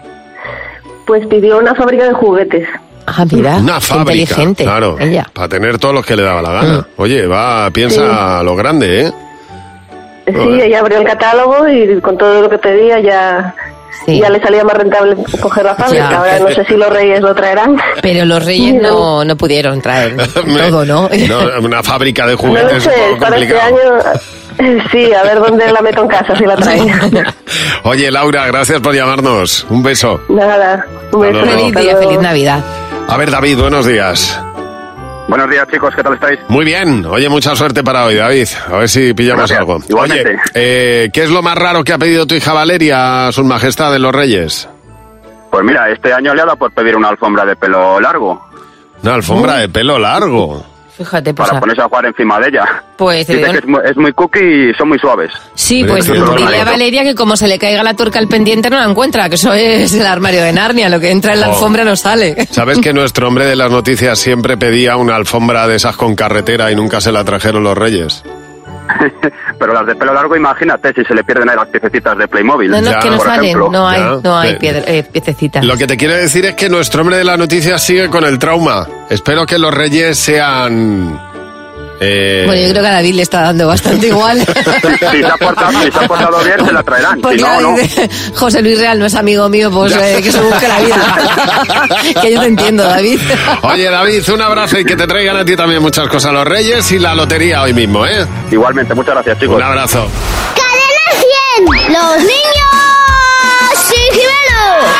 Pues pidió una fábrica de juguetes. Ah, mira, Una qué fábrica, inteligente. claro, Ella. para tener todos los que le daba la gana. Mm. Oye, va, piensa a lo grande, ¿eh? Sí, Joder. ella abrió el catálogo y con todo lo que pedía ya, Sí. ya le salía más rentable coger la fábrica. Ya. Ahora no sé si los reyes lo traerán. Pero los reyes no, no pudieron traer todo, ¿no? No, una fábrica de No juguetes lo es sé, un poco para este complicado. año... Sí, a ver dónde la meto en casa si la traen. Oye, Laura, gracias por llamarnos. Un beso. Nada, un beso. luego. Feliz hasta día, luego. feliz Navidad. A ver, David, buenos días. Buenos días, chicos, ¿qué tal estáis? Muy bien. Oye, mucha suerte para hoy, David. A ver si pillamos Gracias. algo. Igualmente. Oye, eh, ¿qué es lo más raro que ha pedido tu hija Valeria a sus majestades los reyes? Pues mira, este año le ha dado por pedir una alfombra de pelo largo Una alfombra de pelo largo. Fíjate, pues... para a- ponerse a jugar encima de ella. Pues te Dice digo- que es muy, es muy cookie y son muy suaves. Sí, Oye, pues qué dile a normalito. Valeria que como se le caiga la tuerca al pendiente no la encuentra, que eso es el armario de Narnia, lo que entra en la Oh. alfombra no sale. ¿Sabes que nuestro hombre de las noticias siempre pedía una alfombra de esas con carretera y nunca se la trajeron los reyes? Pero las de pelo largo, imagínate si se le pierden ahí las piececitas de Playmobil. No, no, es Ya, que no por salen, ejemplo. no hay, Ya. no hay Eh, piedra- eh, piececitas. Lo que te quiero decir es que nuestro hombre de las noticias sigue con el trauma. Espero que los reyes sean... eh, Bueno, yo creo que a David le está dando bastante igual. Si se ha portado, si se ha portado bien, se la traerán. Pues Si no, claro, no. dice, José Luis Real no es amigo mío, pues eh, que se busque la vida. Que yo te entiendo, David. Oye, David, un abrazo y que te traigan a ti también muchas cosas los reyes y la lotería hoy mismo, ¿eh? Igualmente, muchas gracias, chicos. Un abrazo. ¡Cadena cien! ¡Los niños! ¡Sí, Jimeno!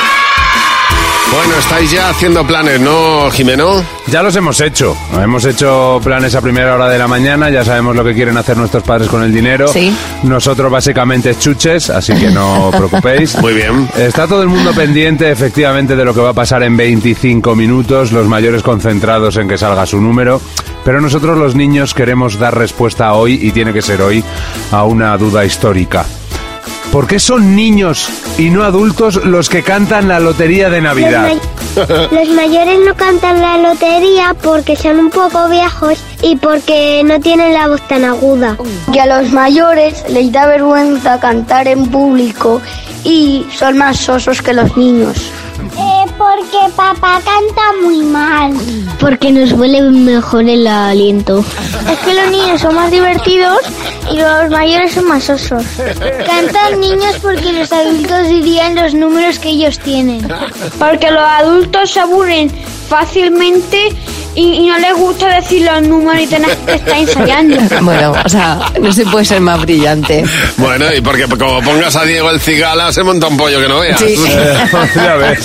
Bueno, estáis ya haciendo planes, ¿no, Jimeno? Ya los hemos hecho. Hemos hecho planes a primera hora de la mañana, ya sabemos lo que quieren hacer nuestros padres con el dinero. Sí. Nosotros básicamente chuches, así que no os preocupéis. Muy bien. Está todo el mundo pendiente efectivamente de lo que va a pasar en veinticinco minutos, los mayores concentrados en que salga su número, pero nosotros los niños queremos dar respuesta hoy, y tiene que ser hoy, a una duda histórica. ¿Por qué son niños y no adultos los que cantan la lotería de Navidad? Los mayores no cantan la lotería porque son un poco viejos y porque no tienen la voz tan aguda. Que a los mayores les da vergüenza cantar en público y son más sosos que los niños. Eh, porque papá canta muy mal. Porque nos huele mejor el aliento. Es que los niños son más divertidos y los mayores son más sosos. Cantan niños porque los adultos dirían los números que ellos tienen. Porque los adultos se aburren fácilmente y, y no les gusta decir los números y tener que estar ensayando. Bueno, o sea, no se puede ser más brillante. Bueno, y porque como pongas a Diego el cigala, se monta un pollo que no veas. Sí. Ya ves.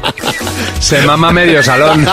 Se mama medio salón.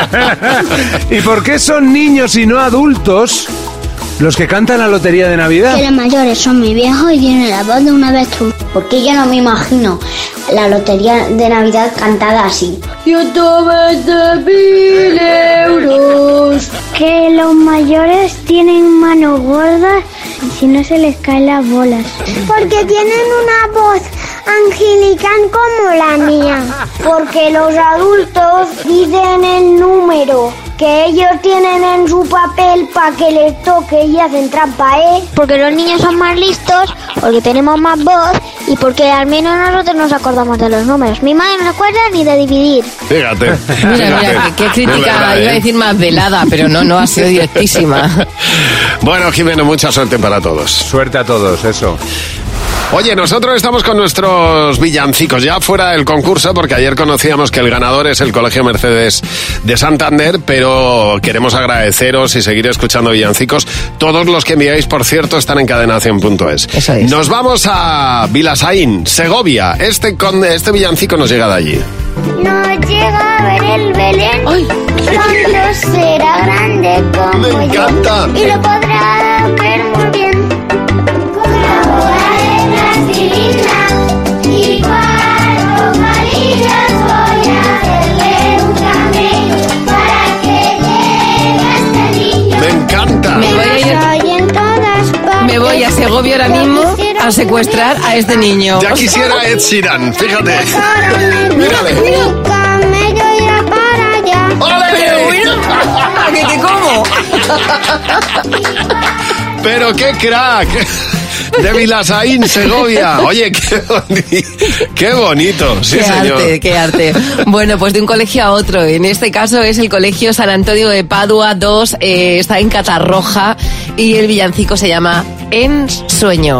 ¿Y por qué son niños y no adultos los que cantan la lotería de Navidad? Que los mayores son muy viejos y tienen la voz de una avestruz. Porque yo no me imagino la lotería de Navidad cantada así. Yo tomé mil euros. Que los mayores tienen manos gordas y si no se les caen las bolas. Porque tienen una voz angelical como la mía. Porque los adultos dicen el número que ellos tienen en su papel para que les toque y hacen trampa, ¿eh? Porque los niños son más listos, porque tenemos más voz y porque al menos nosotros nos acordamos de los números. Mi madre no se acuerda ni de dividir. Fíjate. Mira, mira, qué, qué crítica, Es verdad, iba a ¿eh? decir más velada, pero no, no ha sido directísima. Bueno, Jimeno, mucha suerte para todos. Suerte a todos, eso. Oye, nosotros estamos con nuestros villancicos ya fuera del concurso, porque ayer conocíamos que el ganador es el Colegio Mercedes de Santander, pero queremos agradeceros y seguir escuchando villancicos. Todos los que enviáis, por cierto, están en cadenación punto es. Eso es. Nos vamos a Vilasaín, Segovia. Este, con, este villancico nos llega de allí. No llega a ver el Belén. Pronto será grande como Me encanta. yo y lo podrá ver muy bien. Con la bola de plastilina y cuatro palillas voy a hacerle un camello para que llegue vaya a Segovia ahora mismo a secuestrar a este niño. Ya quisiera Ed Sheeran, fíjate. Mírale. Pero bueno, ¿qué, qué cómo? Pero qué crack. De Vilasaín, Segovia. Oye, qué, boni- qué bonito. Sí, qué señor. arte, qué arte. Bueno, pues de un colegio a otro. En este caso es el Colegio San Antonio de Padua dos. Eh, está en Catarroja y el villancico se llama En Sueño.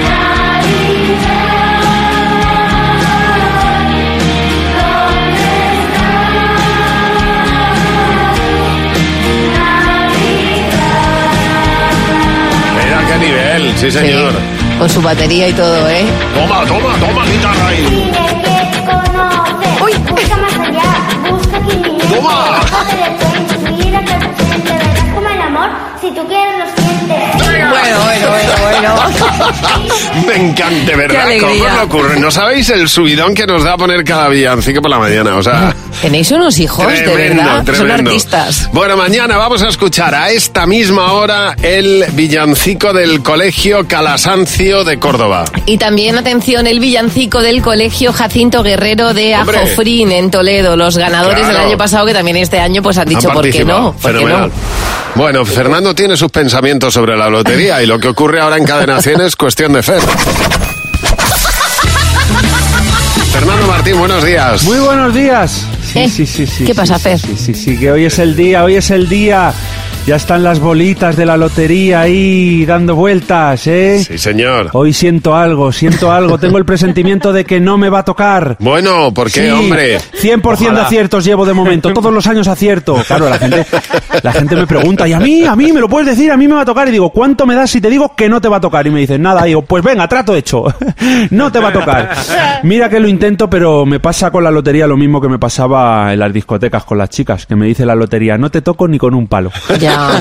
Sí, señor. Sí, con su batería y todo, ¿eh? Toma, toma, toma, guitarra ahí. Uy, busca más allá, busca aquí. Toma. Mira que el presente, verás como el amor, si tú quieres lo sientes. Bueno, bueno, bueno, bueno. Me encanta, Qué ¿verdad? alegría. ¿Cómo os lo ocurre? ¿No sabéis el subidón que nos da poner cada villancico por la mañana? O sea... Tenéis unos hijos, Tremendo, de verdad. Son tremendo. artistas. Bueno, mañana vamos a escuchar a esta misma hora el villancico del Colegio Calasancio de Córdoba. Y también, atención, el villancico del Colegio Jacinto Guerrero de ¡Hombre! Ajofrín, en Toledo. Los ganadores Claro. del año pasado, que también este año pues han dicho, Han ¿por qué participado. no? ¿Por qué Fenomenal. no? Bueno, Fernando tiene sus pensamientos sobre la lotería y lo que ocurre ahora en Cadena cien es cuestión de fe. Fernando Martín, buenos días. Muy buenos días. Sí, Eh, sí, sí, sí. ¿qué sí, pasa, sí, Fer? Sí, sí, sí, que hoy es el día, hoy es el día. Ya están las bolitas de la lotería ahí dando vueltas, ¿eh? Sí, señor. Hoy siento algo, siento algo. Tengo el presentimiento de que no me va a tocar. Bueno, ¿por qué, Sí, hombre? cien por ciento de Ojalá. aciertos llevo de momento. Todos los años acierto. Claro, la gente, la gente me pregunta, ¿y a mí? ¿A mí? ¿Me lo puedes decir? ¿A mí me va a tocar? Y digo, ¿cuánto me das si te digo que no te va a tocar? Y me dicen, nada. Y digo, pues venga, trato hecho. No te va a tocar. Mira que lo intento, pero me pasa con la lotería lo mismo que me pasaba en las discotecas con las chicas, que me dice la lotería, no te toco ni con un palo. Ya.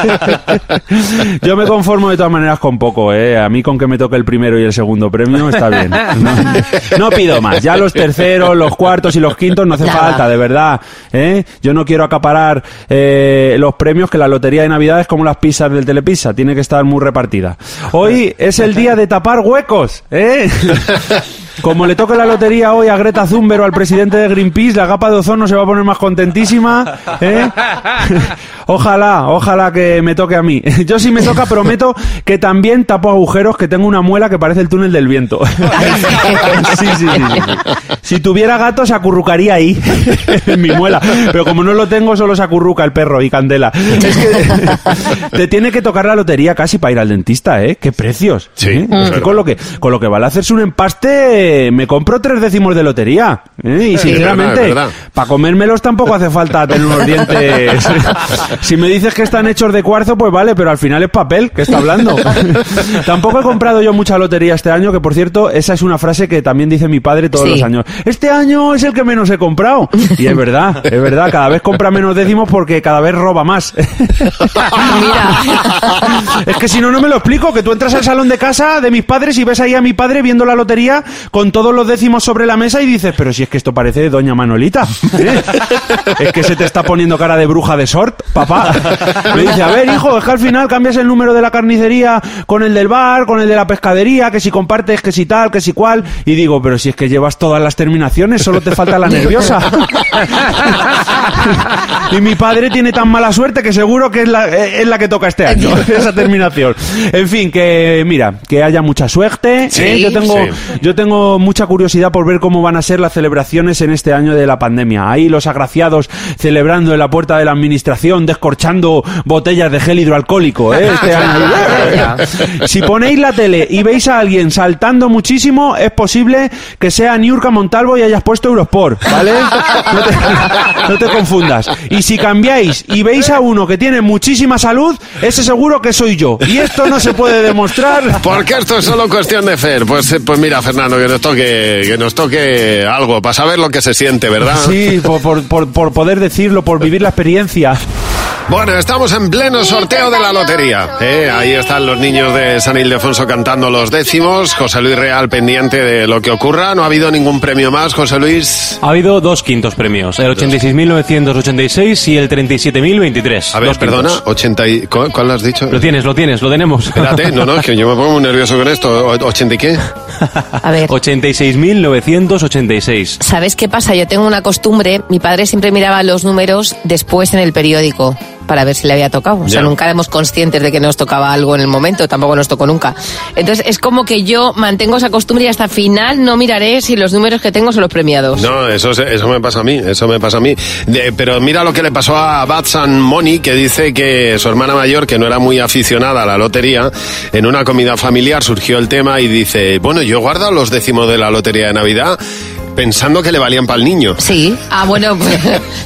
Yo me conformo de todas maneras con poco, ¿eh? A mí con que me toque el primero y el segundo premio está bien. No, no pido más. Ya los terceros, los cuartos y los quintos no hace Nada. falta, de verdad. ¿eh? Yo no quiero acaparar eh, los premios, que la lotería de Navidad es como las pizzas del Telepizza, tiene que estar muy repartida. Hoy es el día de tapar huecos, ¿eh? Como le toque la lotería hoy a Greta Thunberg o al presidente de Greenpeace, la capa de ozono se va a poner más contentísima, ¿eh? Ojalá, ojalá que me toque a mí. Yo si me toca prometo que también tapo agujeros, que tengo una muela que parece el túnel del viento. Sí, sí, sí, sí. Si tuviera gato se acurrucaría ahí, en mi muela. Pero como no lo tengo, solo se acurruca el perro y Candela. Es que te tiene que tocar la lotería casi para ir al dentista, ¿eh? ¡Qué precios! Sí, ¿eh? es Es que con lo que con lo que vale hacerse un empaste, me compro tres décimos de lotería. ¿eh? Y Sí, sinceramente, es verdad, es verdad. para comérmelos tampoco hace falta tener unos dientes. Si me dices que están hechos de cuarzo, pues vale, pero al final es papel, ¿qué está hablando? Tampoco he comprado yo mucha lotería este año, que por cierto, esa es una frase que también dice mi padre todos Sí. los años. Este año es el que menos he comprado. Y es verdad, es verdad, cada vez compra menos décimos porque cada vez roba más. Mira. Es que si no, no me lo explico, que tú entras al salón de casa de mis padres y ves ahí a mi padre viendo la lotería con todos los décimos sobre la mesa y dices, pero si es que esto parece Doña Manolita. ¿eh? Es que se te está poniendo cara de bruja de sort, papá. Me dice, a ver, hijo, es que al final cambias el número de la carnicería con el del bar, con el de la pescadería, que si compartes, que si tal, que si cual. Y digo, pero si es que llevas todas las terminaciones, solo te falta la nerviosa. Y mi padre tiene tan mala suerte que seguro que es la, es la que toca este año, esa terminación. En fin, que mira, que haya mucha suerte. Sí, ¿eh? Yo tengo, sí. yo tengo mucha curiosidad por ver cómo van a ser las celebraciones en este año de la pandemia. Ahí los agraciados celebrando en la puerta de la administración, descorchando botellas de gel hidroalcohólico, ¿eh? Este año. Si ponéis la tele y veis a alguien saltando muchísimo, es posible que sea Niurka Montalvo y hayas puesto Eurosport, ¿vale? No te, no te confundas. Y si cambiáis y veis a uno que tiene muchísima salud, ese seguro que soy yo. Y esto no se puede demostrar. Porque esto es solo cuestión de fe. Pues, eh, pues mira, Fernando, que nos toque, que nos toque algo para saber lo que se siente, ¿verdad? Sí, por, por, por, por poder decirlo, por vivir la experiencia. Bueno, estamos en pleno sorteo de la lotería. Eh, ahí están los niños de San Ildefonso cantando los décimos. José Luis Real pendiente de lo que ocurra. No ha habido ningún premio más, José Luis. Ha habido dos quintos premios, el ochenta y seis mil novecientos ochenta y seis y el treinta y siete mil veintitrés. A ver, perdona, ochenta y... ¿cuál, ¿cuál has dicho? Lo tienes, lo tienes, lo tenemos. Espérate, no, no, es que yo me pongo muy nervioso con esto. ¿ochenta y qué? A ver. ochenta y seis mil novecientos ochenta y seis. ¿Sabes qué pasa? Yo tengo una costumbre, mi padre siempre miraba los números después en el periódico para ver si le había tocado. O sea, Ya. nunca éramos conscientes de que nos tocaba algo en el momento, tampoco nos tocó nunca. Entonces, es como que yo mantengo esa costumbre y hasta final no miraré si los números que tengo son los premiados. No, eso, eso me pasa a mí, eso me pasa a mí. De- pero mira lo que le pasó a Batsan Moni, que dice que su hermana mayor, que no era muy aficionada a la lotería, en una comida familiar surgió el tema y dice, bueno, yo he guardado los décimos de la lotería de Navidad pensando que le valían para el niño. Sí. Ah, bueno, pues,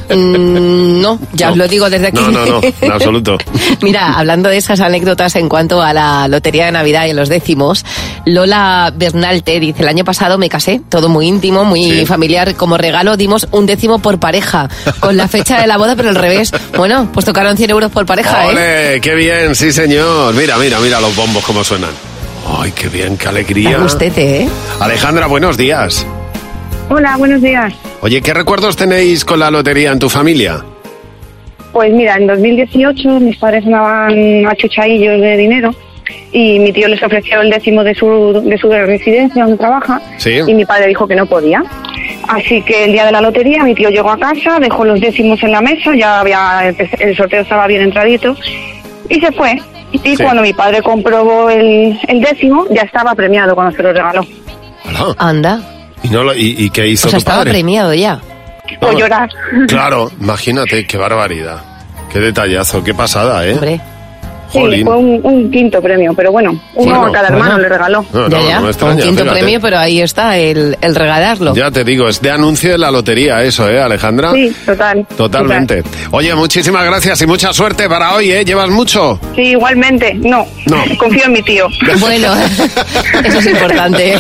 mm, no, ya os lo digo desde aquí. No, no, no, en absoluto. Mira, hablando de esas anécdotas en cuanto a la lotería de Navidad y los décimos, Lola Bernalte dice, el año pasado me casé, todo muy íntimo, muy Sí. familiar, como regalo dimos un décimo por pareja, con la fecha de la boda, pero al revés. Bueno, pues tocaron cien euros por pareja, ¿eh? ¡Ole! ¡Qué bien! Sí, señor. Mira, mira, mira los bombos cómo suenan. ¡Ay, qué bien! ¡Qué alegría! Da gustete, ¿eh? Alejandra, buenos días. Hola, buenos días. Oye, ¿qué recuerdos tenéis con la lotería en tu familia? Pues mira, en dos mil dieciocho mis padres andaban a chuchaillos de dinero y mi tío les ofreció el décimo de su, de su residencia donde trabaja. Sí. Y mi padre dijo que no podía. Así que el día de la lotería mi tío llegó a casa, dejó los décimos en la mesa, ya había el sorteo estaba bien entradito y se fue. Y Sí. cuando mi padre comprobó el, el décimo, ya estaba premiado cuando se lo regaló. Hola. Anda. ¿Y, no lo, y, y qué hizo O sea, tu estaba padre? premiado ya. Por llorar. Claro, imagínate, qué barbaridad. Qué detallazo, qué pasada, ¿eh? Hombre. Sí, Jolín. fue un, un quinto premio, pero bueno, uno Bueno, a cada hermano bueno. le regaló. No, ya, no, ya, no me un extraña, quinto fíjate. premio, pero ahí está el, el regalarlo. Ya te digo, es de anuncio de la lotería eso, ¿eh, Alejandra? Sí, total. Totalmente. Oye, muchísimas gracias y mucha suerte para hoy, ¿eh? ¿Llevas mucho? Sí, igualmente. No, No. confío en mi tío. Bueno, eso es importante.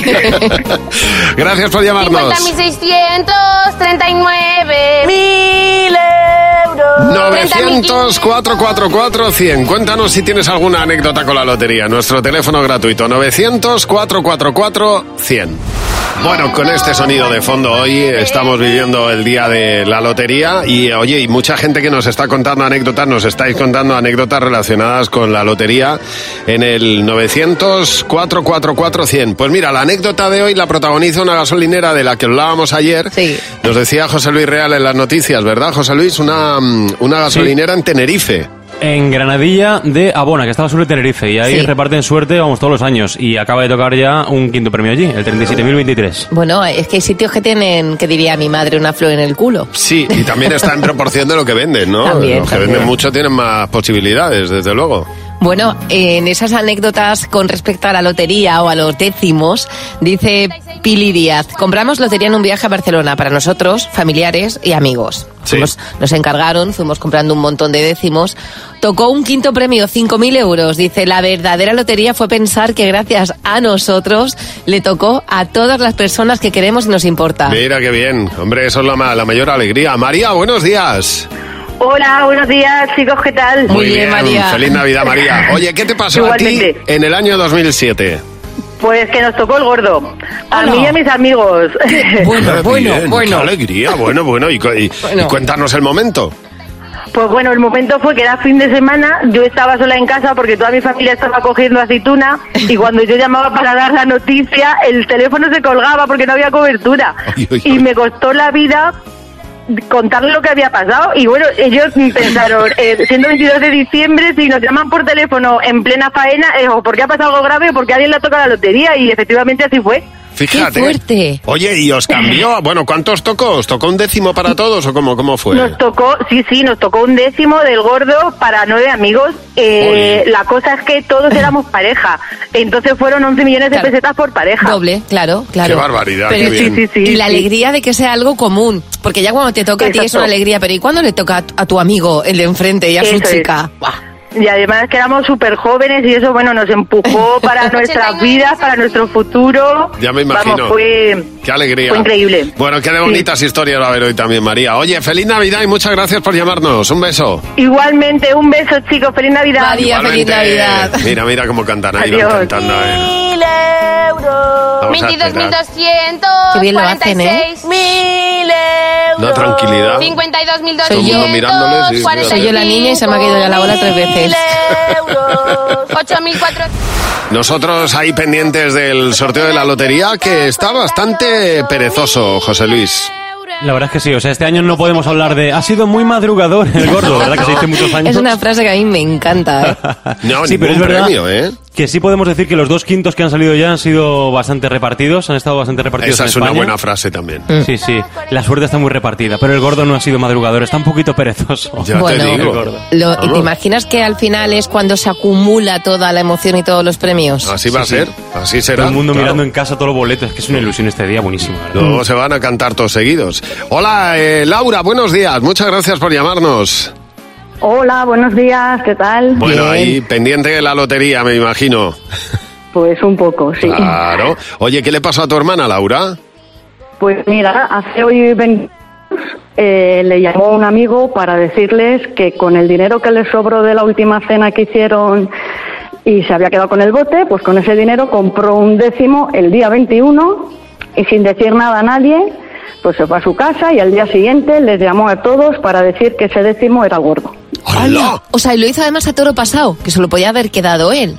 Gracias por llamarnos. cincuenta mil seiscientos treinta y nueve mil euros. novecientos, cuatrocientos cuarenta y cuatro, cien. Cuéntanos si tienes alguna anécdota con la lotería. Nuestro teléfono gratuito, novecientos, cuatrocientos cuarenta y cuatro, cien. Bueno, con este sonido de fondo hoy estamos viviendo el día de la lotería y, oye, y mucha gente que nos está contando anécdotas, nos estáis contando anécdotas relacionadas con la lotería en el novecientos, cuatrocientos cuarenta y cuatro, cien. Pues mira, la anécdota de hoy la protagoniza una gasolinera de la que hablábamos ayer. Sí. Nos decía José Luis Real en las noticias, ¿verdad, José Luis? Una, mm, una gasolinera en Tenerife. En Granadilla de Abona, que estaba sobre Tenerife, y ahí Sí. reparten suerte, vamos, todos los años. Y acaba de tocar ya un quinto premio allí, el treinta y siete mil veintitrés. Bueno, es que hay sitios que tienen, que diría mi madre, una flor en el culo. Sí, y también está en proporción de lo que venden, ¿no? También, Los que también. venden mucho tienen más posibilidades, desde luego. Bueno, en esas anécdotas con respecto a la lotería o a los décimos, dice Pili Díaz, compramos lotería en un viaje a Barcelona para nosotros, familiares y amigos. Sí. Fuimos- nos encargaron, fuimos comprando un montón de décimos. Tocó un quinto premio, cinco mil euros. Dice, la verdadera lotería fue pensar que gracias a nosotros le tocó a todas las personas que queremos y nos importa. Mira qué bien, hombre, eso es la, ma- la mayor alegría. María, buenos días. Hola, buenos días, chicos, ¿qué tal? Muy bien, María. Feliz Navidad, María. Oye, ¿qué te pasó a ti Igualmente. en el año dos mil siete? Pues que nos tocó el gordo. A Hola. mí y a mis amigos. Bueno, Ah, bueno, bien, bueno. Qué alegría, bueno, bueno, y, cu- y- Bueno. y cuéntanos el momento. Pues bueno, el momento fue que era fin de semana, yo estaba sola en casa porque toda mi familia estaba cogiendo aceituna y cuando yo llamaba para dar la noticia, el teléfono se colgaba porque no había cobertura. Ay, ay, Y ay. me costó la vida contarle lo que había pasado y bueno, ellos pensaron, eh, siendo veintidós de diciembre, si nos llaman por teléfono en plena faena, eh, o porque ha pasado algo grave o porque a alguien le ha tocado la lotería y efectivamente así fue. Fíjate. ¡Qué fuerte! Oye, ¿y os cambió? Bueno, ¿cuántos tocó? ¿Os tocó un décimo para todos o cómo, cómo fue? Nos tocó, sí, sí, nos tocó un décimo del gordo para nueve amigos. Eh, la cosa es que todos éramos pareja. Entonces fueron once millones de Claro. pesetas por pareja. Doble, claro, claro. Qué barbaridad, Pero qué sí, bien. sí, sí, y la sí. alegría de que sea algo común. Porque ya cuando te toca a ti es Exacto. una alegría, pero ¿y cuando le toca a tu, a tu amigo, el de enfrente, y a su Eso es. chica? Buah. Y además que éramos súper jóvenes y eso, bueno, nos empujó para nuestras vidas, para nuestro futuro. Ya me imagino. Vamos, fue, qué alegría. Fue increíble. Bueno, qué de bonitas sí. historias va a haber hoy también, María. Oye, feliz Navidad y muchas gracias por llamarnos. Un beso. Igualmente, un beso, chicos. Feliz Navidad. María, feliz Navidad. Mira, mira cómo cantan ahí. Adiós. Van cantando, eh. Mil euros. veintidós mil doscientos. Qué bien lo hacen, ¿eh? Mil euros. Una tranquilidad. cincuenta y dos mil Todo el mundo doscientos. mirándoles. Sí, soy yo la niña y se me ha caído ya la bola tres veces. ocho mil cuatrocientos. Nosotros ahí pendientes del sorteo de la lotería, que está bastante perezoso, José Luis. La verdad es que sí, o sea, este año no podemos hablar de ha sido muy madrugador el gordo, ¿verdad? Que se dice muchos años. Es una frase que a mí me encanta, ¿eh? No, sí, pero es verdad premio, ¿eh? Que sí podemos decir que los dos quintos que han salido ya han sido bastante repartidos, han estado bastante repartidos. Esa en es España. una buena frase también. Mm. Sí, sí, la suerte está muy repartida, pero el gordo no ha sido madrugador, está un poquito perezoso. Ya bueno, te digo. Lo, ¿y te imaginas que al final es cuando se acumula toda la emoción y todos los premios? Así va Sí, a ser, sí. así será. Todo el mundo claro. mirando en casa todos los boletos, es que es una ilusión este día buenísimo. ¿verdad? Luego se van a cantar todos seguidos. Hola, eh, Laura, buenos días. Muchas gracias por llamarnos. Hola, buenos días. ¿Qué tal? Bueno, Bien. ahí pendiente de la lotería, me imagino. Pues un poco, sí. Claro. Oye, ¿qué le pasó a tu hermana, Laura? Pues mira, hace hoy veinte años eh, le llamó un amigo para decirles que con el dinero que les sobró de la última cena que hicieron y se había quedado con el bote, pues con ese dinero compró un décimo el día veintiuno y sin decir nada a nadie, pues se fue a su casa y al día siguiente les llamó a todos para decir que ese décimo era el gordo. ¡Hala! O sea, y lo hizo además a toro pasado, que se lo podía haber quedado él.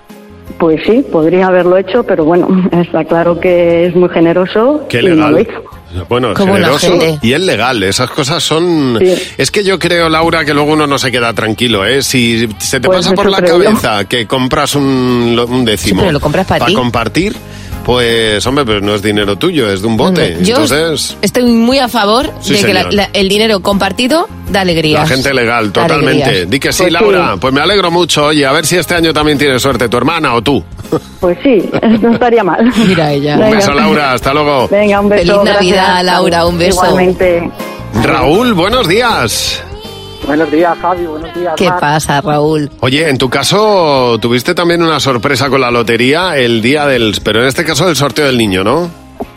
Pues sí, podría haberlo hecho, pero bueno, está claro que es muy generoso Qué y no lo legal. hizo. Bueno, Qué buena generoso gente. y es legal. Esas cosas son... Sí. Es que yo creo, Laura, que luego uno no se queda tranquilo, ¿eh? Si se te Pues pasa por eso la creo yo. cabeza que compras un, lo- un décimo Sí, pero lo compras para ti. compartir, pues, hombre, pues no es dinero tuyo, es de un bote. Yo Entonces... estoy muy a favor Sí, de que la- señor. la- el dinero compartido da alegría. La gente legal, totalmente. Alegrías. Di que sí, Pues sí. Laura. Pues me alegro mucho. Oye, a ver si este año también tienes suerte, tu hermana o tú. Pues sí, no estaría mal. Mira ella. Un Venga. beso, Laura. Hasta luego. Venga, un beso. Feliz Navidad, gracias. Laura, un beso. Igualmente. Raúl, buenos días. Buenos días, Javi. Buenos días, ¿Qué Mar. pasa, Raúl? Oye, en tu caso tuviste también una sorpresa con la lotería el día del... Pero en este caso el sorteo del niño, ¿no?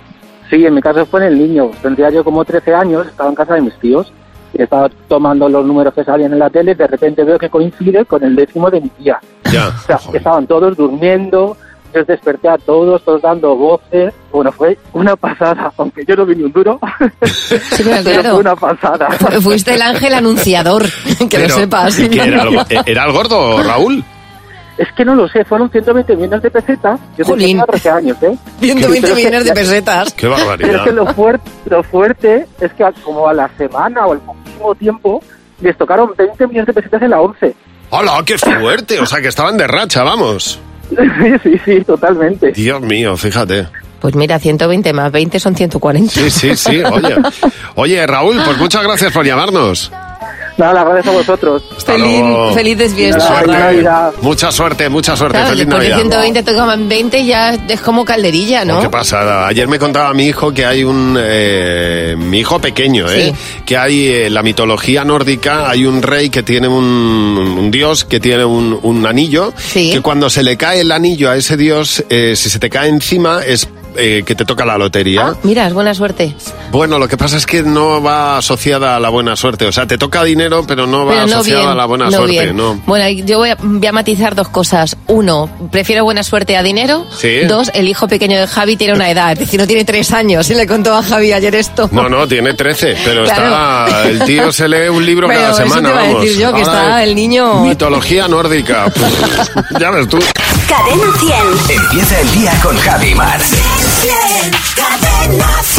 Sí, en mi caso fue en el niño. Tendría yo como trece años, estaba en casa de mis tíos. Y estaba tomando los números que salían en la tele y de repente veo que coincide con el décimo de mi tía. Ya. O sea, estaban todos durmiendo, yo desperté a todos, todos dando voces. Bueno, fue una pasada, aunque yo no vi ni un duro. Sí, pero Pero claro. fue una pasada. Fuiste el ángel anunciador, que Pero, lo sepas. ¿y qué era, el, ¿Era el gordo, Raúl? Es que no lo sé, fueron ciento veinte millones de pesetas. Yo Jolín. tenía trece años, ¿eh? ciento veinte Pero es que- millones de pesetas. Qué Pero es barbaridad. que lo fuerte, lo fuerte es que al- como a la semana o al poquísimo tiempo les tocaron veinte millones de pesetas en la once. ¡Hola, qué fuerte! O sea, que estaban de racha, vamos. Sí, sí, sí, totalmente. Dios mío, fíjate. Pues mira, ciento veinte más veinte son ciento cuarenta. Sí, sí, sí, oye. Oye, Raúl, pues muchas gracias por llamarnos. Nada, gracias a vosotros. Hasta Feliz, luego. felices fiestas. Suerte. Feliz Navidad. Mucha suerte, mucha suerte. Claro, Feliz después de Navidad. ciento veinte tocaban veinte, ya es como calderilla, ¿no? Qué pasada. Ayer me contaba mi hijo que hay un... eh, mi hijo pequeño, ¿eh? Que hay eh, la mitología nórdica, hay un rey que tiene un, un dios que tiene un, un anillo, Sí. que cuando se le cae el anillo a ese dios, eh, si se te cae encima es... eh, que te toca la lotería. Mira, es buena suerte. Bueno, lo que pasa es que no va asociada a la buena suerte. O sea, te toca dinero, pero no va Pero no asociada bien, a la buena no suerte, bien. ¿no? Bueno, yo voy a, voy a matizar dos cosas. Uno, prefiero buena suerte a dinero. Sí. Dos, el hijo pequeño de Javi tiene una edad, es decir, no tiene tres años. Y le contó a Javi ayer esto. No, no, tiene trece, pero Claro. está... El tío se lee un libro Pero cada eso semana, te iba a vamos. decir yo, que Ahora está es el niño... Mitología nórdica. Pff, ya ves tú. Cadena cien. Empieza el día con Javi Mar. Cadena cien.